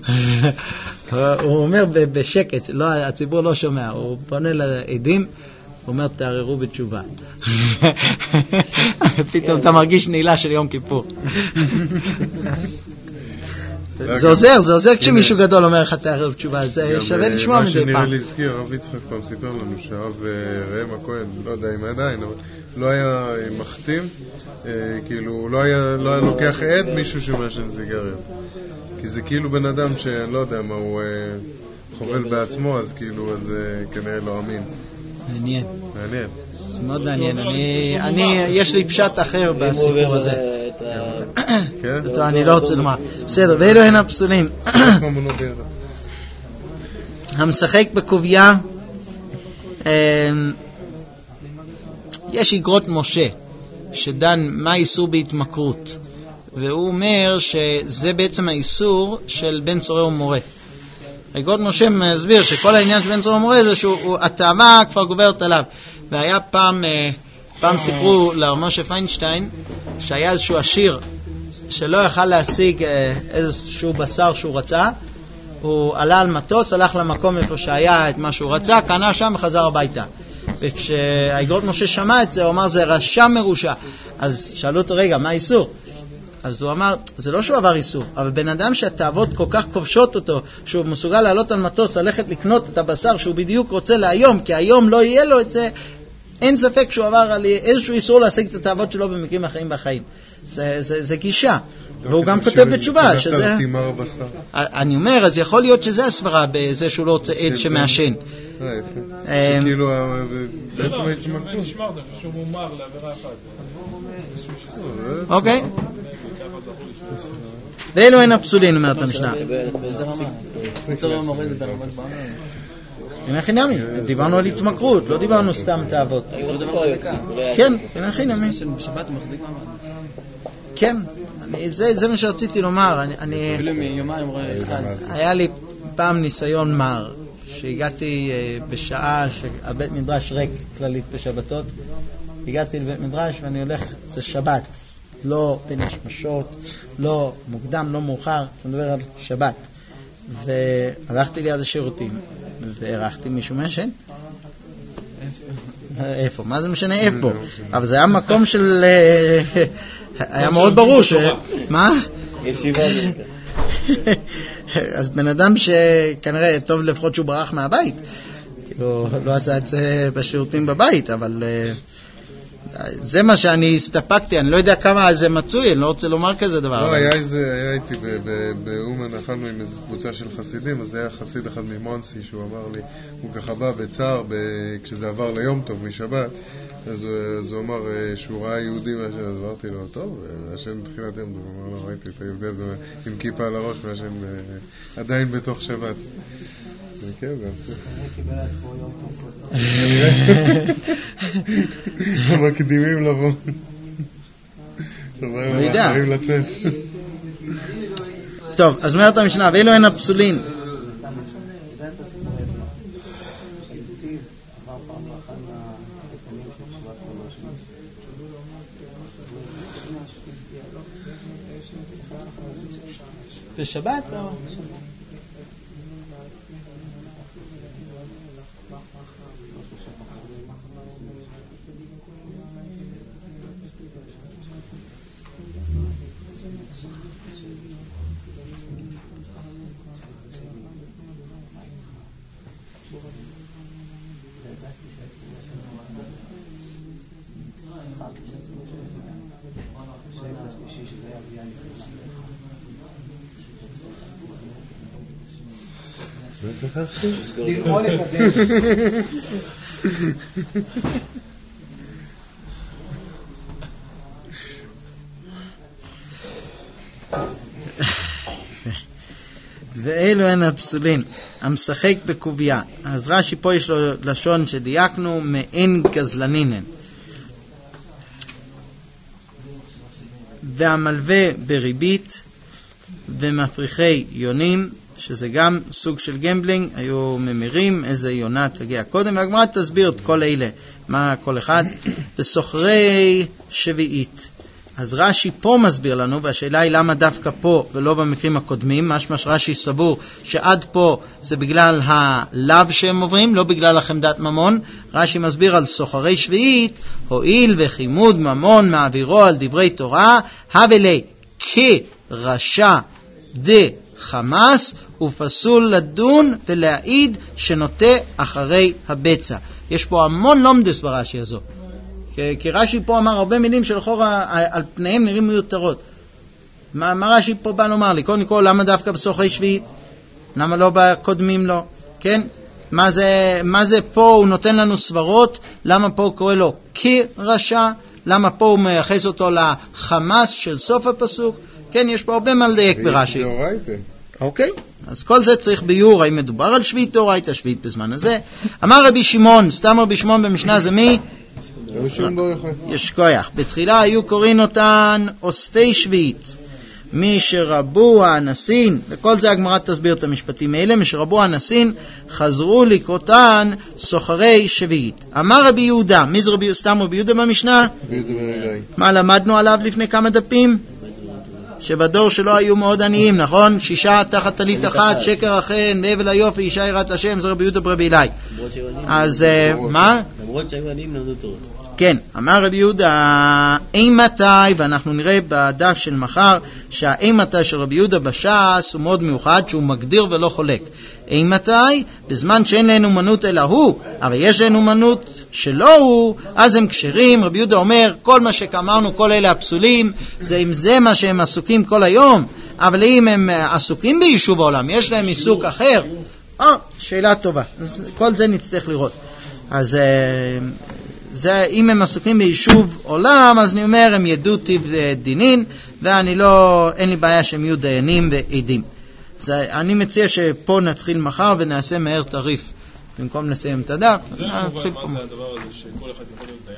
הוא אומר בשקט, הציבור לא שומע, הוא פונה לעדים, הוא אומר, תערערו בתשובה. פתאום אתה מרגיש נעילה של יום כיפור. זה עוזר כשמישהו גדול אומר לך תערער בתשובה, זה שווה לשמוע מדי פעם. מה שנראה לי הזכיר, הרב יצחק פעם סיפר לנו שהרב ראם הכהן, לא יודע אם עדיין, אבל לא היה מחתים, כאילו לא היה לוקח עד מישהו שמעשן סיגריה. כי זה כאילו בן אדם שאני לא יודע מה הוא חובל בעצמו, אז כאילו זה כנראה לא אמין. מעניין. זה מאוד מעניין. יש לי פשט אחר בסיפור הזה. אני לא רוצה לומר. בסדר, ואלו הן הפסולים. המשחק בקוביה, יש אגרות משה שדן מה האיסור בהתמכרות, והוא אומר שזה בעצם האיסור של בן צורר ומורה. אגרות משה מסביר שכל העניין של בן צורר ומורה זה שהתאווה כבר גוברת עליו. והיה פעם סיפרו לרב משה פיינשטיין שהיה איזשהו עשיר שלא יכל להשיג איזשהו בשר שהוא רצה, הוא עלה על מטוס, הלך למקום איפה שהיה את מה שהוא רצה, קנה שם וחזר הביתה. וכשהאגרות משה שמע את זה, הוא אמר זה רשע מרושע. אז שאלו אותו, רגע, מה האיסור? אז הוא אמר, זה לא שהוא עבר איסור, אבל בן אדם שהתאוות כל כך כובשות אותו, שהוא מסוגל לעלות על מטוס, ללכת לקנות את הבשר שהוא בדיוק רוצה להיום, כי היום לא יהיה לו את זה, אין ספק שהוא עבר על איזשהו איסור להשיג את התאוות שלו במקרים אחרים בחיים. זה גישה. והוא גם כותב בתשובה שזה... אני אומר, אז יכול להיות שזה הסברה בזה שהוא לא רוצה עד שמעשן. כאילו... בעצם נשמע אותם, שהוא מומר לעבירה אחת. אוקיי. ואלו הן הפסולים, אומרת המשנה. באיזה רמה? בצורה מורד ברמת בעמר. אין חינמי, דיברנו על התמכרות, לא דיברנו סתם תאוות. כן, אין חינמי. בשבת הוא מחזיק מעמד. כן, זה מה שרציתי לומר. אפילו מיומיים רואה אחד. היה לי פעם ניסיון מר, שהגעתי בשעה שהבית מדרש ריק כללית בשבתות, הגעתי לבית מדרש ואני הולך, זה שבת, לא בין השמשות, לא מוקדם, לא מאוחר, אתה מדבר על שבת. והלכתי ליד השירותים והערכתי מישהו מהשן. איפה? מה זה משנה איפה? אבל זה היה מקום של... היה מאוד ברור ש... מה? ישיבה. אז בן אדם שכנראה טוב לפחות שהוא ברח מהבית, כאילו לא עשה את זה בשירותים בבית, אבל זה מה שאני הסתפקתי, אני לא יודע כמה זה מצוי, אני לא רוצה לומר כזה דבר. לא, היה איתי באומן, אכלנו עם איזו קבוצה של חסידים, אז היה חסיד אחד ממונסי שהוא אמר לי, הוא ככה בא בצער, כשזה עבר ליום טוב משבת, אז הוא אמר שהוא ראה יהודי מהשם, אז אמרתי לו, טוב, השם תחילת יום, הוא אמר לו, ראיתי את היהודי הזה עם כיפה על הראש, והשם עדיין בתוך שבת. כן, זה עצוב. מקדימים לבוא. אחרים לצאת. טוב, אז אומרת המשנה, ואלו הן הפסולין. בשבת? לקרוא לקדם. ואלו הן הפסולין, המשחק בקוביה. אז רש"י פה יש לו לשון שדייקנו, מעין גזלנינן. והמלווה בריבית ומפריחי יונים, שזה גם סוג של גמבלינג, היו ממירים איזה יונה תגיע קודם, והגמרא תסביר את כל אלה, מה כל אחד, וסוחרי שביעית. אז רש"י פה מסביר לנו, והשאלה היא למה דווקא פה ולא במקרים הקודמים, משמע רש"י סבור שעד פה זה בגלל הלב שהם עוברים, לא בגלל החמדת ממון. רש"י מסביר על סוחרי שביעית, הועיל וחימוד ממון מעבירו על דברי תורה, הבלי כרשע חמאס, ופסול לדון ולהעיד שנוטה אחרי הבצע. יש פה המון לומדס ברש"י הזו, כי רש"י פה אמר הרבה מילים שלכאורה על פניהם נראים מיותרות. מה רש"י פה בא לומר לי? קודם כל, למה דווקא בסוחרי שביעית? למה לא בקודמים לו? כן? מה זה פה הוא נותן לנו סברות? למה פה הוא קורא לו כרשע? למה פה הוא מייחס אותו לחמאס של סוף הפסוק? כן, יש פה הרבה מה לדייק ברש"י. אוקיי, אז כל זה צריך ביור, האם מדובר על שביעית דאורייתא, שביעית בזמן הזה. אמר רבי שמעון, סתם רבי שמעון במשנה זה מי? יש כוח. בתחילה היו קוראים אותן אוספי שביעית, מי שרבו האנסין, וכל זה הגמרא תסביר את המשפטים האלה, מי שרבו האנסין חזרו לקרותן סוחרי שביעית. אמר רבי יהודה, מי זה סתם רבי יהודה במשנה? מה למדנו עליו לפני כמה דפים? שבדור שלו היו מאוד עניים, נכון? 6 תחת טלית אחת, שקר החן, והבל היופי, אישה יראת השם, זה רבי יהודה ברבי אלי. אז מה? למרות שהיו עניים למדו תורה. כן, אמר רבי יהודה, אימתי, ואנחנו נראה בדף של מחר, שהאימתי של רבי יהודה בש"ס הוא מאוד מיוחד, שהוא מגדיר ולא חולק. אימתי, בזמן שאין להם אומנות אלא הוא, אבל יש להם אומנות שלא הוא, אז הם כשרים. רבי יהודה אומר, כל מה שכמרנו, כל אלה הפסולים, זה אם זה מה שהם עסוקים כל היום, אבל אם הם עסוקים ביישוב העולם, יש להם עיסוק אחר, שאלה טובה. אז כל זה נצטרך לראות. אז זה, אם הם עסוקים ביישוב עולם, אז אני אומר, הם ידעו טיב דינין, ואני לא, אין לי בעיה שהם יהיו דיינים ועדים. אז אני מציע שפה נתחיל מחר ונעשה מהר תריף. במקום לסיים את הדף, נתחיל פה. מה זה הדבר הזה שכל אחד יכול להיות דיין?